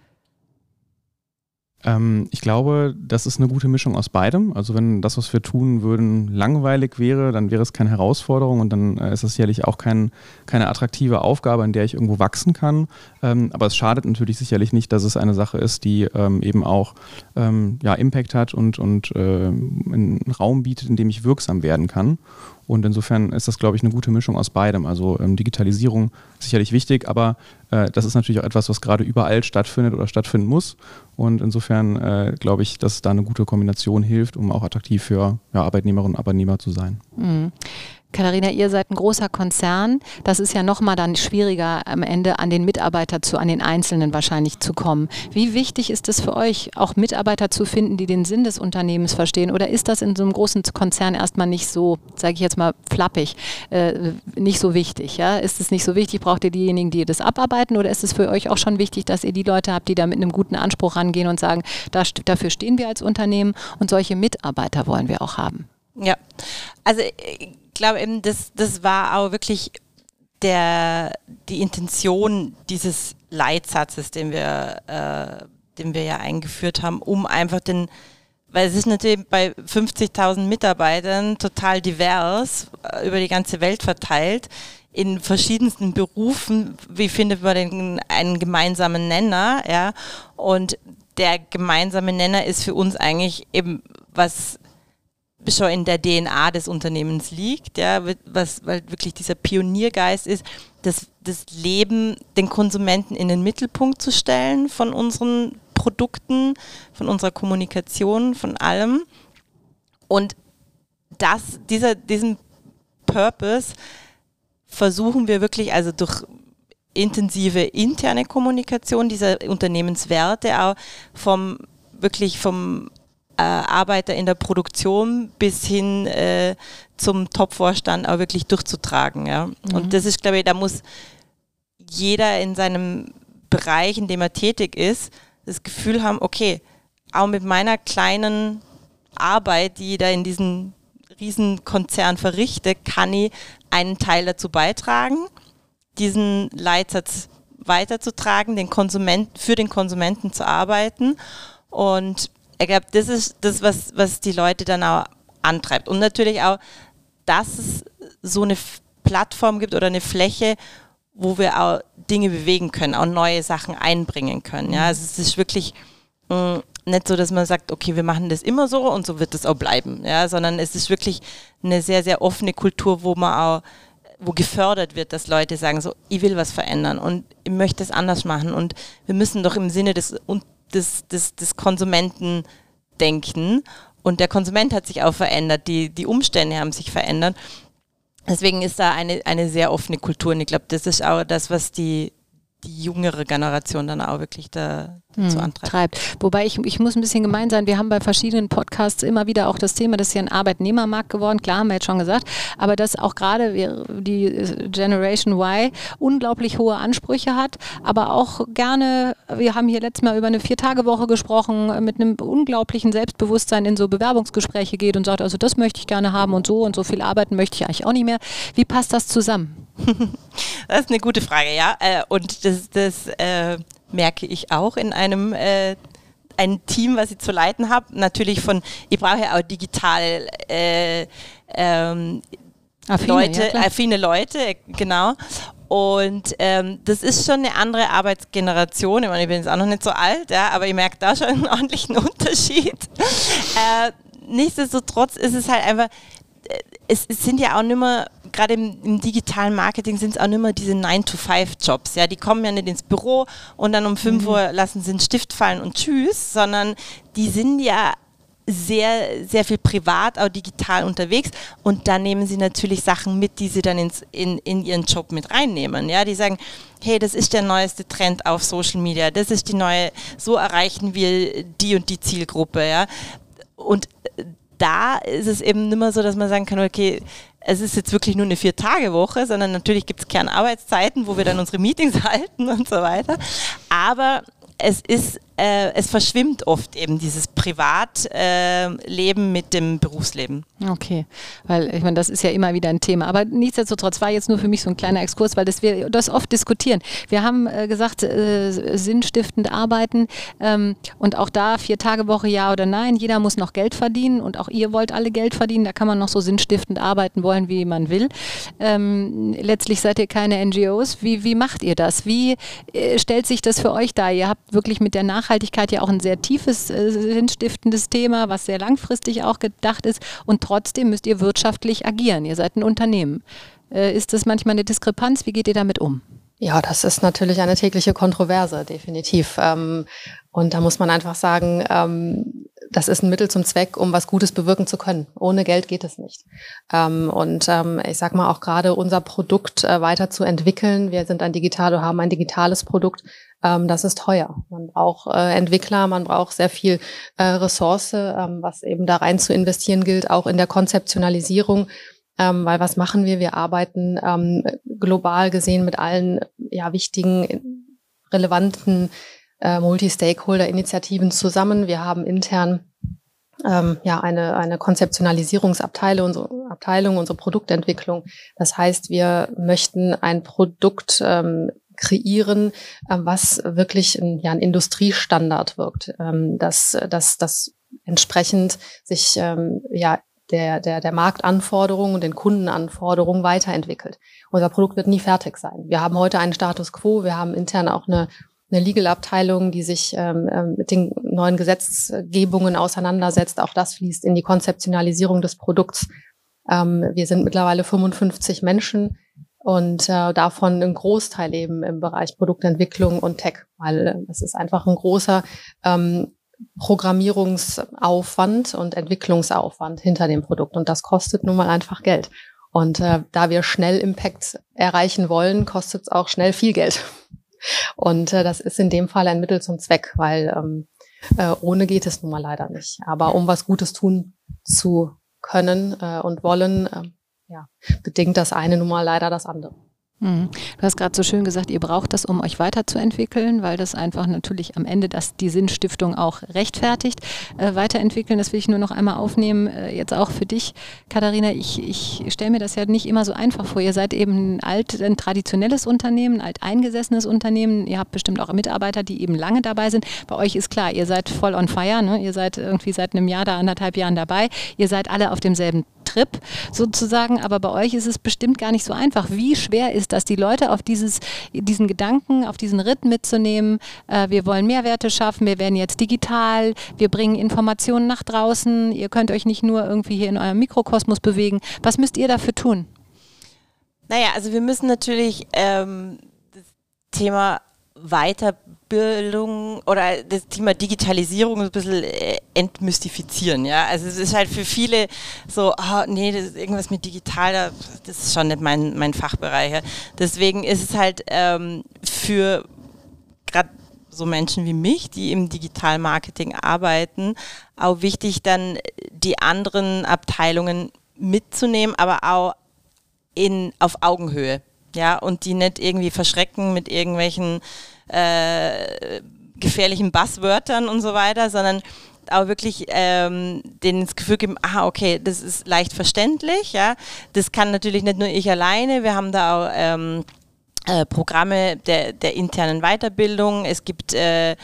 Speaker 4: Ich glaube, das ist eine gute Mischung aus beidem. Also wenn das, was wir tun würden, langweilig wäre, dann wäre es keine Herausforderung und dann ist es sicherlich auch keine attraktive Aufgabe, in der ich irgendwo wachsen kann. Aber es schadet natürlich sicherlich nicht, dass es eine Sache ist, die eben auch Impact hat und einen Raum bietet, in dem ich wirksam werden kann. Und insofern ist das, glaube ich, eine gute Mischung aus beidem. Also Digitalisierung ist sicherlich wichtig, aber das ist natürlich auch etwas, was gerade überall stattfindet oder stattfinden muss. Und insofern glaube ich, dass da eine gute Kombination hilft, um auch attraktiv für Arbeitnehmerinnen und Arbeitnehmer zu sein.
Speaker 3: Mhm. Katharina, ihr seid ein großer Konzern. Das ist ja nochmal dann schwieriger am Ende an den Mitarbeiter an den Einzelnen wahrscheinlich zu kommen. Wie wichtig ist es für euch, auch Mitarbeiter zu finden, die den Sinn des Unternehmens verstehen? Oder ist das in so einem großen Konzern erstmal nicht so, sage ich jetzt mal flappig, nicht so wichtig? Ja? Ist es nicht so wichtig? Braucht ihr diejenigen, die das abarbeiten? Oder ist es für euch auch schon wichtig, dass ihr die Leute habt, die da mit einem guten Anspruch rangehen und sagen, dafür stehen wir als Unternehmen und solche Mitarbeiter wollen wir auch haben?
Speaker 5: Ja, also ich glaube eben, das war auch wirklich die Intention dieses Leitsatzes, den wir ja eingeführt haben, um einfach weil es ist natürlich bei 50.000 Mitarbeitern total divers, über die ganze Welt verteilt, in verschiedensten Berufen, wie findet man einen gemeinsamen Nenner, ja, und der gemeinsame Nenner ist für uns eigentlich eben, was schon in der DNA des Unternehmens liegt, ja, weil wirklich dieser Pioniergeist ist, das Leben, den Konsumenten in den Mittelpunkt zu stellen von unseren Produkten, von unserer Kommunikation, von allem. Und diesen Purpose versuchen wir wirklich, also durch intensive interne Kommunikation dieser Unternehmenswerte auch vom Arbeiter in der Produktion bis hin zum Top-Vorstand auch wirklich durchzutragen. Ja. Und das ist, glaube ich, da muss jeder in seinem Bereich, in dem er tätig ist, das Gefühl haben, okay, auch mit meiner kleinen Arbeit, die ich da in diesem Riesenkonzern verrichte, kann ich einen Teil dazu beitragen, diesen Leitsatz weiterzutragen, für den Konsumenten zu arbeiten. Und ich glaube, das ist das, was die Leute dann auch antreibt. Und natürlich auch, dass es so eine Plattform gibt oder eine Fläche, wo wir auch Dinge bewegen können, auch neue Sachen einbringen können. Ja? Also es ist wirklich nicht so, dass man sagt, okay, wir machen das immer so und so wird das auch bleiben, ja? Sondern es ist wirklich eine sehr, sehr offene Kultur, wo gefördert wird, dass Leute sagen, so, ich will was verändern und ich möchte es anders machen und wir müssen doch im Sinne des Konsumenten denken und der Konsument hat sich auch verändert, die Umstände haben sich verändert. Deswegen ist da eine sehr offene Kultur und ich glaube, das ist auch das, was die jüngere Generation dann auch wirklich dazu antreibt.
Speaker 3: Wobei ich muss ein bisschen gemein sein, wir haben bei verschiedenen Podcasts immer wieder auch das Thema, das ist ja ein Arbeitnehmermarkt geworden, klar, haben wir jetzt schon gesagt, aber dass auch gerade die Generation Y unglaublich hohe Ansprüche hat, aber auch gerne, wir haben hier letztes Mal über eine 4-Tage-Woche gesprochen, mit einem unglaublichen Selbstbewusstsein in so Bewerbungsgespräche geht und sagt, also das möchte ich gerne haben und so viel arbeiten möchte ich eigentlich auch nicht mehr. Wie passt das zusammen?
Speaker 5: Das ist eine gute Frage, ja. Und das merke ich auch in einem Team, was ich zu leiten habe. Natürlich ich brauche ja auch digital affine Leute, genau. Und das ist schon eine andere Arbeitsgeneration. Ich meine, ich bin jetzt auch noch nicht so alt, ja, aber ich merke da schon einen ordentlichen Unterschied. Nichtsdestotrotz ist es halt einfach, es sind ja auch nicht mehr, gerade im digitalen Marketing sind es auch nicht mehr diese 9-to-5-Jobs. Ja, die kommen ja nicht ins Büro und dann um 5 Uhr lassen sie einen Stift fallen und tschüss, sondern die sind ja sehr, sehr viel privat, auch digital unterwegs und da nehmen sie natürlich Sachen mit, die sie dann in ihren Job mit reinnehmen. Ja, die sagen, hey, das ist der neueste Trend auf Social Media, das ist so erreichen wir die und die Zielgruppe. Ja, und da ist es eben nicht mehr so, dass man sagen kann, okay, es ist jetzt wirklich nur eine 4-Tage-Woche, sondern natürlich gibt es Kernarbeitszeiten, wo wir dann unsere Meetings halten und so weiter. Aber es verschwimmt oft eben dieses Privatleben mit dem Berufsleben.
Speaker 3: Okay, weil ich meine, das ist ja immer wieder ein Thema. Aber nichtsdestotrotz war jetzt nur für mich so ein kleiner Exkurs, weil wir das oft diskutieren. Wir haben gesagt, sinnstiftend arbeiten und auch da 4-Tage-Woche, ja oder nein. Jeder muss noch Geld verdienen und auch ihr wollt alle Geld verdienen. Da kann man noch so sinnstiftend arbeiten wollen, wie man will. Letztlich seid ihr keine NGOs. Wie macht ihr das? Wie stellt sich das für euch dar? Ihr habt wirklich mit der Nachhaltigkeit ja auch ein sehr tiefes, sinnstiftendes Thema, was sehr langfristig auch gedacht ist und trotzdem müsst ihr wirtschaftlich agieren. Ihr seid ein Unternehmen. Ist das manchmal eine Diskrepanz? Wie geht ihr damit um?
Speaker 6: Ja, das ist natürlich eine tägliche Kontroverse, definitiv. Und da muss man einfach sagen, das ist ein Mittel zum Zweck, um was Gutes bewirken zu können. Ohne Geld geht es nicht. Ich sag mal auch gerade unser Produkt weiterzuentwickeln. Wir sind haben ein digitales Produkt. Das ist teuer. Man braucht Entwickler, man braucht sehr viel Ressource, was eben da rein zu investieren gilt, auch in der Konzeptionalisierung. Weil was machen wir? Wir arbeiten global gesehen mit allen wichtigen, relevanten Multi-Stakeholder-Initiativen zusammen. Wir haben intern eine Konzeptionalisierungsabteilung, unsere Produktentwicklung. Das heißt, wir möchten ein Produkt kreieren, was wirklich ein Industriestandard wirkt, das entsprechend sich der Marktanforderungen und den Kundenanforderungen weiterentwickelt. Unser Produkt wird nie fertig sein. Wir haben heute einen Status quo, wir haben intern auch eine Legal-Abteilung, die sich mit den neuen Gesetzgebungen auseinandersetzt. Auch das fließt in die Konzeptionalisierung des Produkts. Wir sind mittlerweile 55 Menschen und davon ein Großteil eben im Bereich Produktentwicklung und Tech, weil es ist einfach ein großer Programmierungsaufwand und Entwicklungsaufwand hinter dem Produkt und das kostet nun mal einfach Geld. Und da wir schnell Impact erreichen wollen, kostet es auch schnell viel Geld. Und das ist in dem Fall ein Mittel zum Zweck, weil Ohne geht es nun mal leider nicht. Aber um was Gutes tun zu können und wollen, bedingt das eine nun mal leider das andere.
Speaker 3: Du hast gerade so schön gesagt, ihr braucht das, um euch weiterzuentwickeln, weil das einfach natürlich am Ende die Sinnstiftung auch rechtfertigt. Weiterentwickeln, das will ich nur noch einmal aufnehmen, jetzt auch für dich, Katharina. Ich stelle mir das ja nicht immer so einfach vor. Ihr seid eben ein traditionelles Unternehmen, ein alteingesessenes Unternehmen. Ihr habt bestimmt auch Mitarbeiter, die eben lange dabei sind. Bei euch ist klar, ihr seid voll on fire, ne? Ihr seid irgendwie seit einem Jahr, 1,5 Jahren dabei. Ihr seid alle auf demselben Trip sozusagen, aber bei euch ist es bestimmt gar nicht so einfach. Wie schwer ist das, die Leute auf diesen Gedanken, auf diesen Ritt mitzunehmen? Wir wollen Mehrwerte schaffen, wir werden jetzt digital, wir bringen Informationen nach draußen, ihr könnt euch nicht nur irgendwie hier in eurem Mikrokosmos bewegen. Was müsst ihr dafür tun?
Speaker 5: Naja, also wir müssen natürlich das Thema Weiterbildung oder das Thema Digitalisierung ein bisschen entmystifizieren, ja. Also es ist halt für viele so, nee, das ist irgendwas mit digital, das ist schon nicht mein Fachbereich. Ja. Deswegen ist es halt für gerade so Menschen wie mich, die im Digitalmarketing arbeiten, auch wichtig, dann die anderen Abteilungen mitzunehmen, aber auch auf Augenhöhe. Ja, und die nicht irgendwie verschrecken mit irgendwelchen gefährlichen Buzzwörtern und so weiter, sondern auch wirklich denen das Gefühl geben, okay, das ist leicht verständlich, ja. Das kann natürlich nicht nur ich alleine, wir haben da auch Programme der internen Weiterbildung, es gibt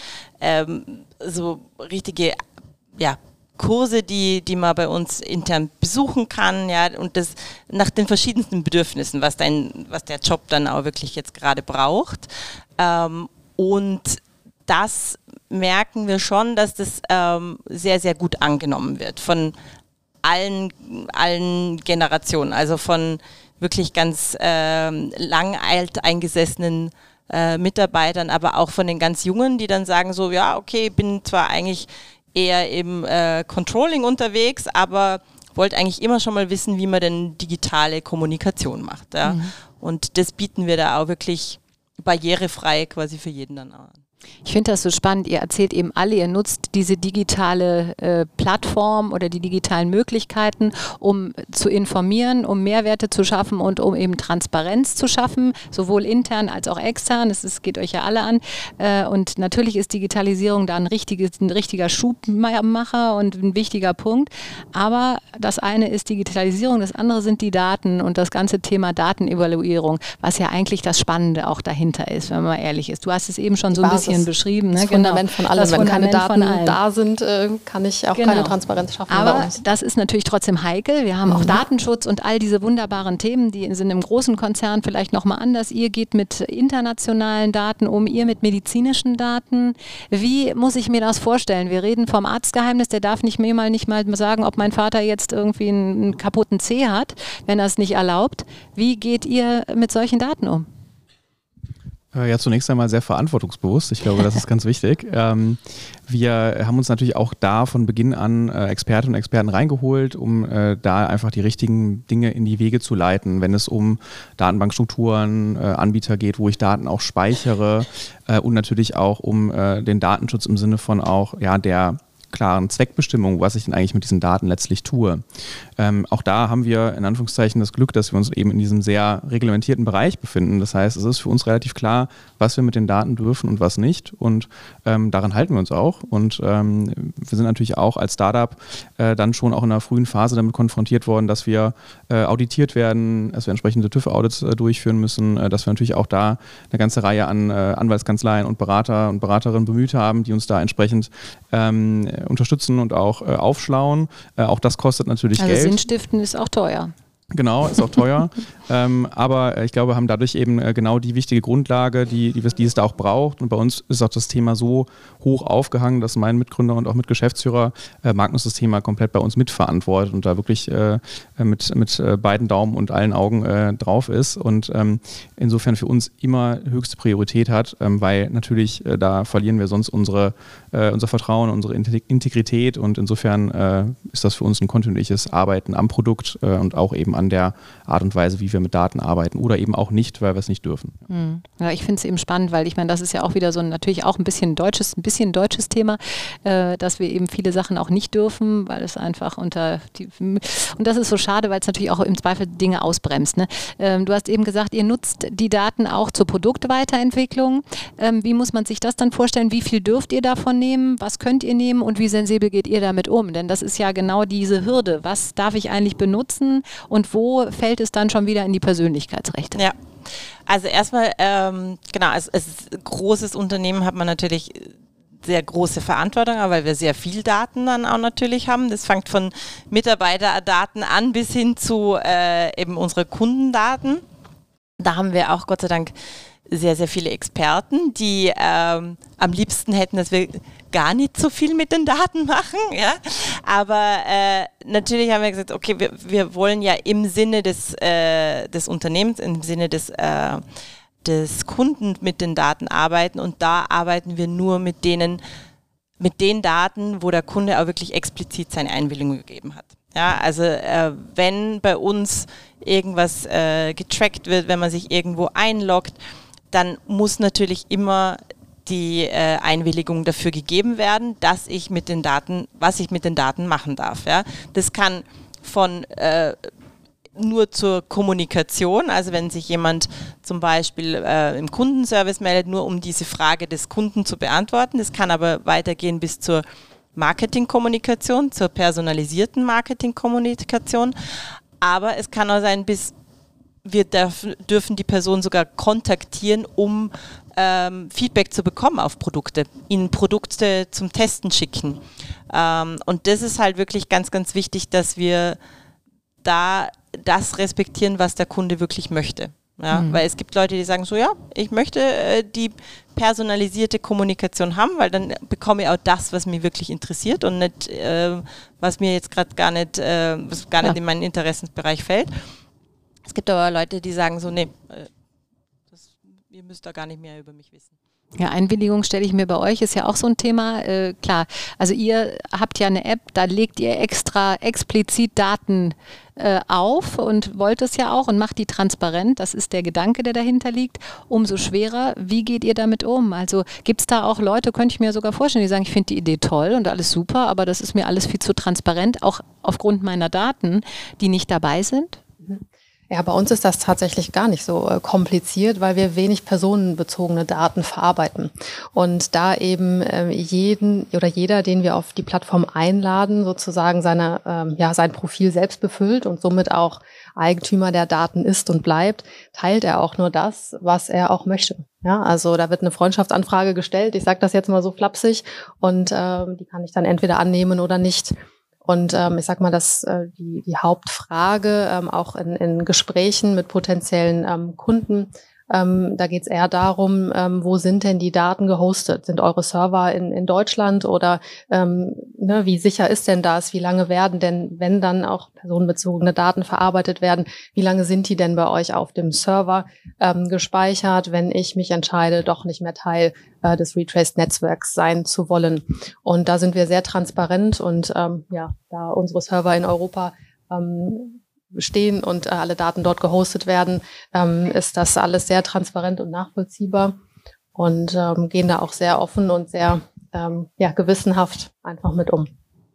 Speaker 5: so richtige, Kurse, die man bei uns intern besuchen kann, ja, und das nach den verschiedensten Bedürfnissen, was der Job dann auch wirklich jetzt gerade braucht. Und das merken wir schon, dass das sehr, sehr gut angenommen wird von allen Generationen, also von wirklich ganz lang alteingesessenen Mitarbeitern, aber auch von den ganz Jungen, die dann sagen so, ja, okay, bin zwar eigentlich eher im Controlling unterwegs, aber wollte eigentlich immer schon mal wissen, wie man denn digitale Kommunikation macht. Ja? Und das bieten wir da auch wirklich barrierefrei quasi für jeden dann an.
Speaker 3: Ich finde das so spannend. Ihr erzählt eben alle, ihr nutzt diese digitale Plattform oder die digitalen Möglichkeiten, um zu informieren, um Mehrwerte zu schaffen und um eben Transparenz zu schaffen, sowohl intern als auch extern. Das geht euch ja alle an. Und natürlich ist Digitalisierung da ein richtiger Schubmacher und ein wichtiger Punkt. Aber das eine ist Digitalisierung, das andere sind die Daten und das ganze Thema Datenevaluierung, was ja eigentlich das Spannende auch dahinter ist, wenn man mal ehrlich ist. Du hast es eben schon so ein bisschen beschrieben.
Speaker 6: Das Fundament von allem. Wenn keine Daten da sind, kann ich auch keine Transparenz schaffen.
Speaker 3: Aber das ist natürlich trotzdem heikel. Wir haben auch Datenschutz und all diese wunderbaren Themen, die sind im großen Konzern vielleicht nochmal anders. Ihr geht mit internationalen Daten um, ihr mit medizinischen Daten. Wie muss ich mir das vorstellen? Wir reden vom Arztgeheimnis, der darf nicht mal sagen, ob mein Vater jetzt irgendwie einen kaputten Zeh hat, wenn er es nicht erlaubt. Wie geht ihr mit solchen Daten um?
Speaker 4: Ja, zunächst einmal sehr verantwortungsbewusst. Ich glaube, das ist ganz wichtig. Wir haben uns natürlich auch da von Beginn an Expertinnen und Experten reingeholt, um da einfach die richtigen Dinge in die Wege zu leiten, wenn es um Datenbankstrukturen, Anbieter geht, wo ich Daten auch speichere und natürlich auch um den Datenschutz im Sinne von auch der klaren Zweckbestimmung, was ich denn eigentlich mit diesen Daten letztlich tue. Auch da haben wir in Anführungszeichen das Glück, dass wir uns eben in diesem sehr reglementierten Bereich befinden. Das heißt, es ist für uns relativ klar, was wir mit den Daten dürfen und was nicht. Und daran halten wir uns auch. Und wir sind natürlich auch als Startup dann schon auch in einer frühen Phase damit konfrontiert worden, dass wir auditiert werden, dass wir entsprechende TÜV-Audits durchführen müssen, dass wir natürlich auch da eine ganze Reihe an Anwaltskanzleien und Berater und Beraterinnen bemüht haben, die uns da entsprechend unterstützen und auch aufschlauen. Auch das kostet natürlich Geld.
Speaker 3: Sinnstiften ist auch teuer.
Speaker 4: Genau, ist auch teuer. Aber ich glaube, wir haben dadurch eben genau die wichtige Grundlage, die es da auch braucht. Und bei uns ist auch das Thema so hoch aufgehangen, dass mein Mitgründer und auch Mitgeschäftsführer Magnus das Thema komplett bei uns mitverantwortet und da wirklich mit beiden Daumen und allen Augen drauf ist. Und insofern für uns immer höchste Priorität hat, weil natürlich da verlieren wir sonst unser Vertrauen, unsere Integrität. Und insofern ist das für uns ein kontinuierliches Arbeiten am Produkt und auch eben an der Art und Weise, wie wir mit Daten arbeiten oder eben auch nicht, weil wir es nicht dürfen.
Speaker 3: Ja, ich finde es eben spannend, weil ich meine, das ist ja auch wieder so natürlich auch ein bisschen deutsches Thema, dass wir eben viele Sachen auch nicht dürfen, weil es einfach und das ist so schade, weil es natürlich auch im Zweifel Dinge ausbremst. Ne? Du hast eben gesagt, ihr nutzt die Daten auch zur Produktweiterentwicklung. Wie muss man sich das dann vorstellen? Wie viel dürft ihr davon nehmen? Was könnt ihr nehmen und wie sensibel geht ihr damit um? Denn das ist ja genau diese Hürde. Was darf ich eigentlich benutzen und wo fällt es dann schon wieder in die Persönlichkeitsrechte?
Speaker 5: Ja, also erstmal, als großes Unternehmen hat man natürlich sehr große Verantwortung, weil wir sehr viel Daten dann auch natürlich haben. Das fängt von Mitarbeiterdaten an bis hin zu eben unsere Kundendaten. Da haben wir auch Gott sei Dank sehr, sehr viele Experten, die am liebsten hätten, dass wir gar nicht so viel mit den Daten machen. Ja? Aber natürlich haben wir gesagt, okay, wir wollen ja im Sinne des Unternehmens, im Sinne des Kunden mit den Daten arbeiten und da arbeiten wir nur mit den Daten, wo der Kunde auch wirklich explizit seine Einwilligung gegeben hat. Ja, also wenn bei uns irgendwas getrackt wird, wenn man sich irgendwo einloggt, dann muss natürlich immer die Einwilligung dafür gegeben werden, was ich mit den Daten machen darf. Ja? Das kann von nur zur Kommunikation, also wenn sich jemand zum Beispiel im Kundenservice meldet, nur um diese Frage des Kunden zu beantworten. Das kann aber weitergehen bis zur Marketingkommunikation, zur personalisierten Marketingkommunikation. Aber es kann auch sein, wir dürfen die Person sogar kontaktieren, um Feedback zu bekommen auf Produkte, ihnen Produkte zum Testen schicken. Und das ist halt wirklich ganz, ganz wichtig, dass wir da das respektieren, was der Kunde wirklich möchte. Ja? Weil es gibt Leute, die sagen so, ja, ich möchte die personalisierte Kommunikation haben, weil dann bekomme ich auch das, was mich wirklich interessiert und nicht, was mir jetzt gerade gar nicht in meinen Interessensbereich fällt. Es gibt aber Leute, die sagen so, nee, ihr müsst da gar nicht mehr über mich wissen.
Speaker 3: Ja, Einwilligung stelle ich mir bei euch, ist ja auch so ein Thema. Klar, also ihr habt ja eine App, da legt ihr explizit Daten auf und wollt es ja auch und macht die transparent. Das ist der Gedanke, der dahinter liegt. Umso schwerer, wie geht ihr damit um? Also gibt es da auch Leute, könnte ich mir sogar vorstellen, die sagen, ich finde die Idee toll und alles super, aber das ist mir alles viel zu transparent, auch aufgrund meiner Daten, die nicht dabei sind?
Speaker 6: Ja, bei uns ist das tatsächlich gar nicht so kompliziert, weil wir wenig personenbezogene Daten verarbeiten. Und da eben jeder, den wir auf die Plattform einladen, sozusagen sein Profil selbst befüllt und somit auch Eigentümer der Daten ist und bleibt, teilt er auch nur das, was er auch möchte. Ja, also da wird eine Freundschaftsanfrage gestellt, ich sage das jetzt mal so flapsig, und die kann ich dann entweder annehmen oder nicht. Und ich sag mal, dass die Hauptfrage auch in Gesprächen mit potenziellen Kunden, da geht es eher darum, wo sind denn die Daten gehostet? Sind eure Server in Deutschland oder wie sicher ist denn das? Wie lange werden denn, wenn dann auch personenbezogene Daten verarbeitet werden, wie lange sind die denn bei euch auf dem Server gespeichert, wenn ich mich entscheide, doch nicht mehr Teil des Retraced-Netzwerks sein zu wollen? Und da sind wir sehr transparent und da unsere Server in Europa stehen und alle Daten dort gehostet werden, ist das alles sehr transparent und nachvollziehbar und gehen da auch sehr offen und sehr gewissenhaft einfach mit um.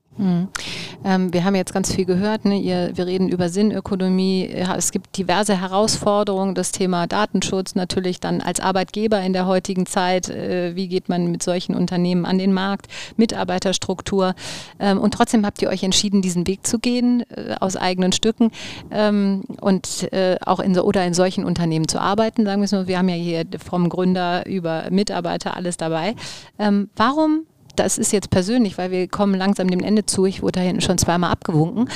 Speaker 3: Wir haben jetzt ganz viel gehört, ne? Wir reden über Sinnökonomie, es gibt diverse Herausforderungen, das Thema Datenschutz natürlich dann als Arbeitgeber in der heutigen Zeit, wie geht man mit solchen Unternehmen an den Markt, Mitarbeiterstruktur, und trotzdem habt ihr euch entschieden, diesen Weg zu gehen, aus eigenen Stücken, und auch in solchen Unternehmen zu arbeiten, sagen wir es mal. Wir haben ja hier vom Gründer über Mitarbeiter alles dabei. Warum? Das ist jetzt persönlich, weil wir kommen langsam dem Ende zu. Ich wurde da hinten schon zweimal abgewunken.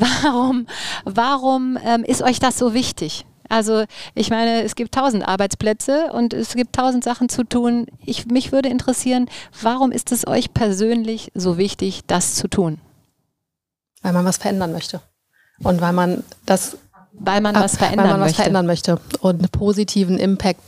Speaker 3: Warum ist euch das so wichtig? Also ich meine, es gibt 1000 Arbeitsplätze und es gibt 1000 Sachen zu tun. Mich würde interessieren, warum ist es euch persönlich so wichtig, das zu tun?
Speaker 6: Weil man was verändern möchte. Und weil man was verändern möchte und einen positiven Impact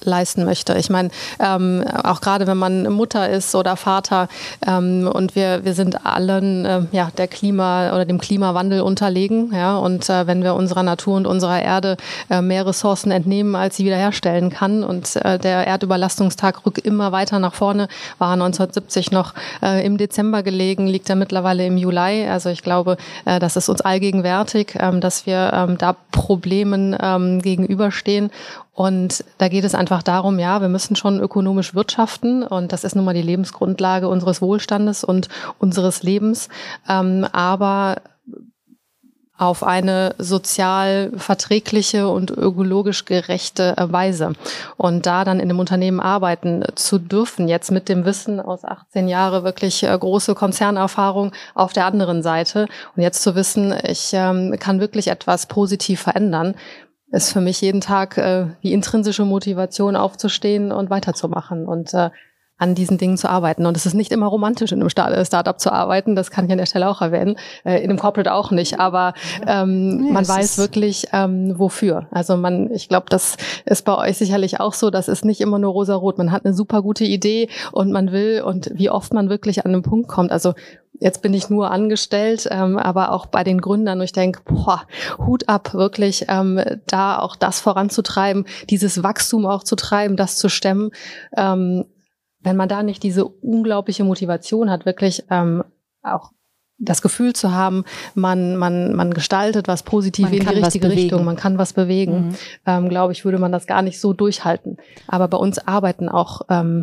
Speaker 6: leisten möchte. Ich meine, auch gerade wenn man Mutter ist oder Vater und wir sind allen dem Klimawandel unterlegen, ja, und wenn wir unserer Natur und unserer Erde mehr Ressourcen entnehmen, als sie wiederherstellen kann und der Erdüberlastungstag rückt immer weiter nach vorne, war 1970 noch im Dezember gelegen, liegt er mittlerweile im Juli. Also ich glaube, das ist uns allgegenwärtig, dass wir da Problemen gegenüberstehen. Und da geht es einfach darum, ja, wir müssen schon ökonomisch wirtschaften und das ist nun mal die Lebensgrundlage unseres Wohlstandes und unseres Lebens, aber auf eine sozial verträgliche und ökologisch gerechte Weise. Und da dann in einem Unternehmen arbeiten zu dürfen, jetzt mit dem Wissen aus 18 Jahren wirklich große Konzernerfahrung auf der anderen Seite und jetzt zu wissen, ich kann wirklich etwas positiv verändern, ist für mich jeden Tag die intrinsische Motivation aufzustehen und weiterzumachen und an diesen Dingen zu arbeiten. Und es ist nicht immer romantisch, in einem Startup zu arbeiten, das kann ich an der Stelle auch erwähnen, in einem Corporate auch nicht, aber man weiß wirklich, wofür. Also ich glaube, das ist bei euch sicherlich auch so, das ist nicht immer nur rosa-rot. Man hat eine super gute Idee und man will und wie oft man wirklich an einen Punkt kommt. Also jetzt bin ich nur angestellt, aber auch bei den Gründern, und ich denke, Hut ab, wirklich da auch das voranzutreiben, dieses Wachstum auch zu treiben, das zu stemmen. Wenn man da nicht diese unglaubliche Motivation hat, wirklich auch das Gefühl zu haben, man gestaltet was positiv in die richtige Richtung, man kann was bewegen, glaube ich, würde man das gar nicht so durchhalten. Aber bei uns arbeiten auch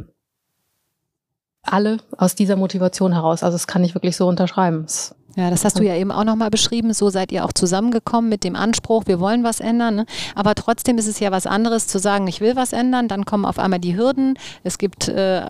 Speaker 6: alle aus dieser Motivation heraus. Also das kann ich wirklich so unterschreiben.
Speaker 3: Ja, das hast du ja eben auch nochmal beschrieben. So seid ihr auch zusammengekommen mit dem Anspruch, wir wollen was ändern. Ne? Aber trotzdem ist es ja was anderes zu sagen, ich will was ändern. Dann kommen auf einmal die Hürden. Es gibt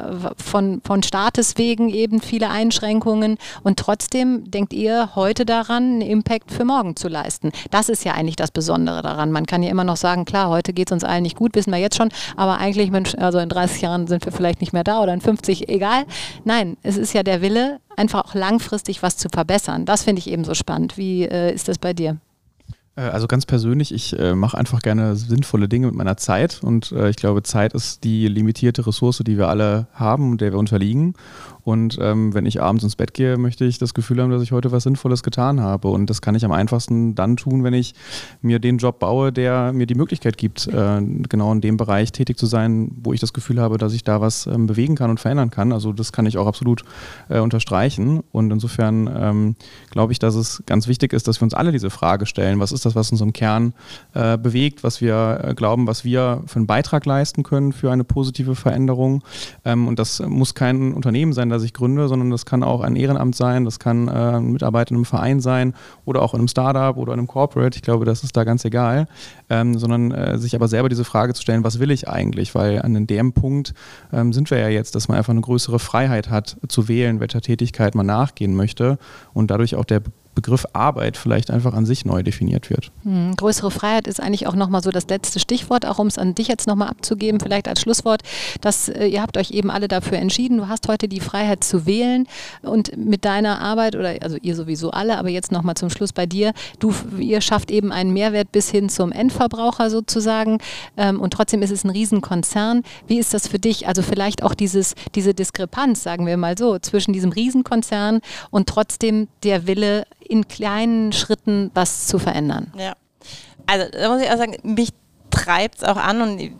Speaker 3: von Staates wegen eben viele Einschränkungen. Und trotzdem denkt ihr heute daran, einen Impact für morgen zu leisten. Das ist ja eigentlich das Besondere daran. Man kann ja immer noch sagen, klar, heute geht es uns allen nicht gut, wissen wir jetzt schon. Aber eigentlich, also in 30 Jahren sind wir vielleicht nicht mehr da oder in 50, egal. Nein, es ist ja der Wille, einfach auch langfristig was zu verbessern. Das finde ich eben so spannend. Wie ist das bei dir?
Speaker 4: Also ganz persönlich, ich mache einfach gerne sinnvolle Dinge mit meiner Zeit und ich glaube, Zeit ist die limitierte Ressource, die wir alle haben und der wir unterliegen. Und wenn ich abends ins Bett gehe, möchte ich das Gefühl haben, dass ich heute was Sinnvolles getan habe. Und das kann ich am einfachsten dann tun, wenn ich mir den Job baue, der mir die Möglichkeit gibt, genau in dem Bereich tätig zu sein, wo ich das Gefühl habe, dass ich da was bewegen kann und verändern kann. Also das kann ich auch absolut unterstreichen. Und insofern glaube ich, dass es ganz wichtig ist, dass wir uns alle diese Frage stellen. Was ist das, was uns im Kern bewegt, was wir glauben, was wir für einen Beitrag leisten können für eine positive Veränderung? Und das muss kein Unternehmen sein, das ich gründe, sondern das kann auch ein Ehrenamt sein, das kann ein Mitarbeiter in einem Verein sein oder auch in einem Startup oder in einem Corporate. Ich glaube, das ist da ganz egal, sondern sich aber selber diese Frage zu stellen, was will ich eigentlich? Weil an dem Punkt sind wir ja jetzt, dass man einfach eine größere Freiheit hat, zu wählen, welcher Tätigkeit man nachgehen möchte und dadurch auch der Begriff Arbeit vielleicht einfach an sich neu definiert wird.
Speaker 3: Größere Freiheit ist eigentlich auch nochmal so das letzte Stichwort, auch um es an dich jetzt nochmal abzugeben, vielleicht als Schlusswort, dass ihr habt euch eben alle dafür entschieden, du hast heute die Freiheit zu wählen und mit deiner Arbeit, oder also ihr sowieso alle, aber jetzt nochmal zum Schluss bei dir, ihr schafft eben einen Mehrwert bis hin zum Endverbraucher sozusagen und trotzdem ist es ein Riesenkonzern. Wie ist das für dich? Also vielleicht auch diese Diskrepanz, sagen wir mal so, zwischen diesem Riesenkonzern und trotzdem der Wille, in kleinen Schritten was zu verändern.
Speaker 5: Ja, also da muss ich auch sagen, mich treibt es auch an und ich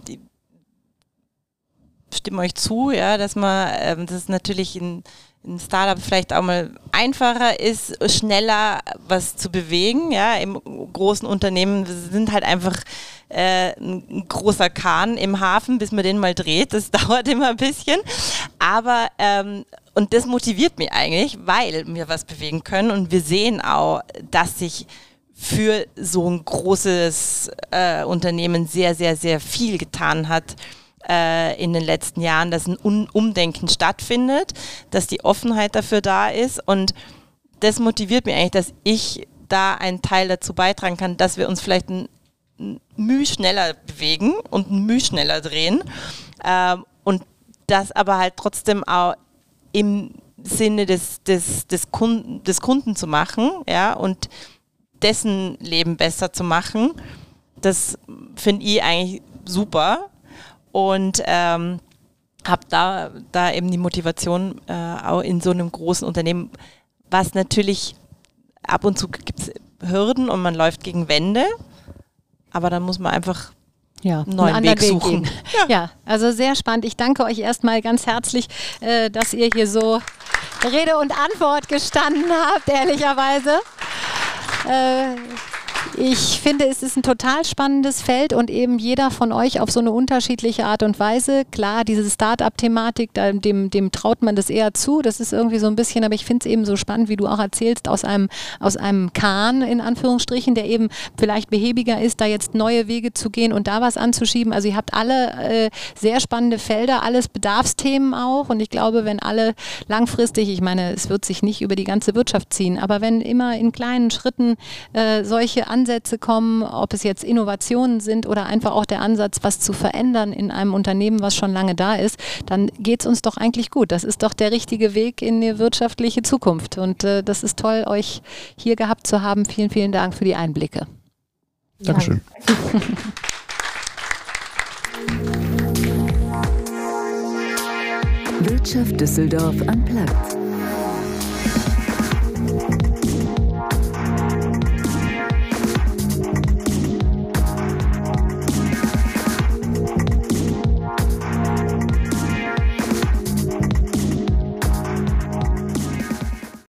Speaker 5: stimme euch zu, ja, dass das natürlich in Startup vielleicht auch mal einfacher ist, schneller was zu bewegen. Ja, im großen Unternehmen sind halt einfach ein großer Kahn im Hafen, bis man den mal dreht. Das dauert immer ein bisschen. Aber und das motiviert mich eigentlich, weil wir was bewegen können und wir sehen auch, dass sich für so ein großes Unternehmen sehr, sehr, sehr viel getan hat in den letzten Jahren, dass ein Umdenken stattfindet, dass die Offenheit dafür da ist und das motiviert mich eigentlich, dass ich da einen Teil dazu beitragen kann, dass wir uns vielleicht ein Mühe schneller bewegen und ein Mühe schneller drehen und das aber halt trotzdem auch im Sinne des Kunden zu machen, ja, und dessen Leben besser zu machen, das finde ich eigentlich super. und habe da eben die Motivation auch in so einem großen Unternehmen, was natürlich ab und zu gibt es Hürden und man läuft gegen Wände, aber dann muss man einfach einen neuen Weg suchen.
Speaker 3: Ja, also sehr spannend. Ich danke euch erstmal ganz herzlich, dass ihr hier so Rede und Antwort gestanden habt, ehrlicherweise. Ich finde, es ist ein total spannendes Feld und eben jeder von euch auf so eine unterschiedliche Art und Weise. Klar, diese Start-up-Thematik, dem traut man das eher zu. Das ist irgendwie so ein bisschen, aber ich finde es eben so spannend, wie du auch erzählst, aus einem Kahn, in Anführungsstrichen, der eben vielleicht behäbiger ist, da jetzt neue Wege zu gehen und da was anzuschieben. Also ihr habt alle sehr spannende Felder, alles Bedarfsthemen auch. Und ich glaube, wenn alle langfristig, ich meine, es wird sich nicht über die ganze Wirtschaft ziehen, aber wenn immer in kleinen Schritten solche Ansätze kommen, ob es jetzt Innovationen sind oder einfach auch der Ansatz, was zu verändern in einem Unternehmen, was schon lange da ist, dann geht es uns doch eigentlich gut. Das ist doch der richtige Weg in die wirtschaftliche Zukunft. Und das ist toll, euch hier gehabt zu haben. Vielen, vielen Dank für die Einblicke.
Speaker 4: Dankeschön.
Speaker 1: Wirtschaft Düsseldorf unplugged.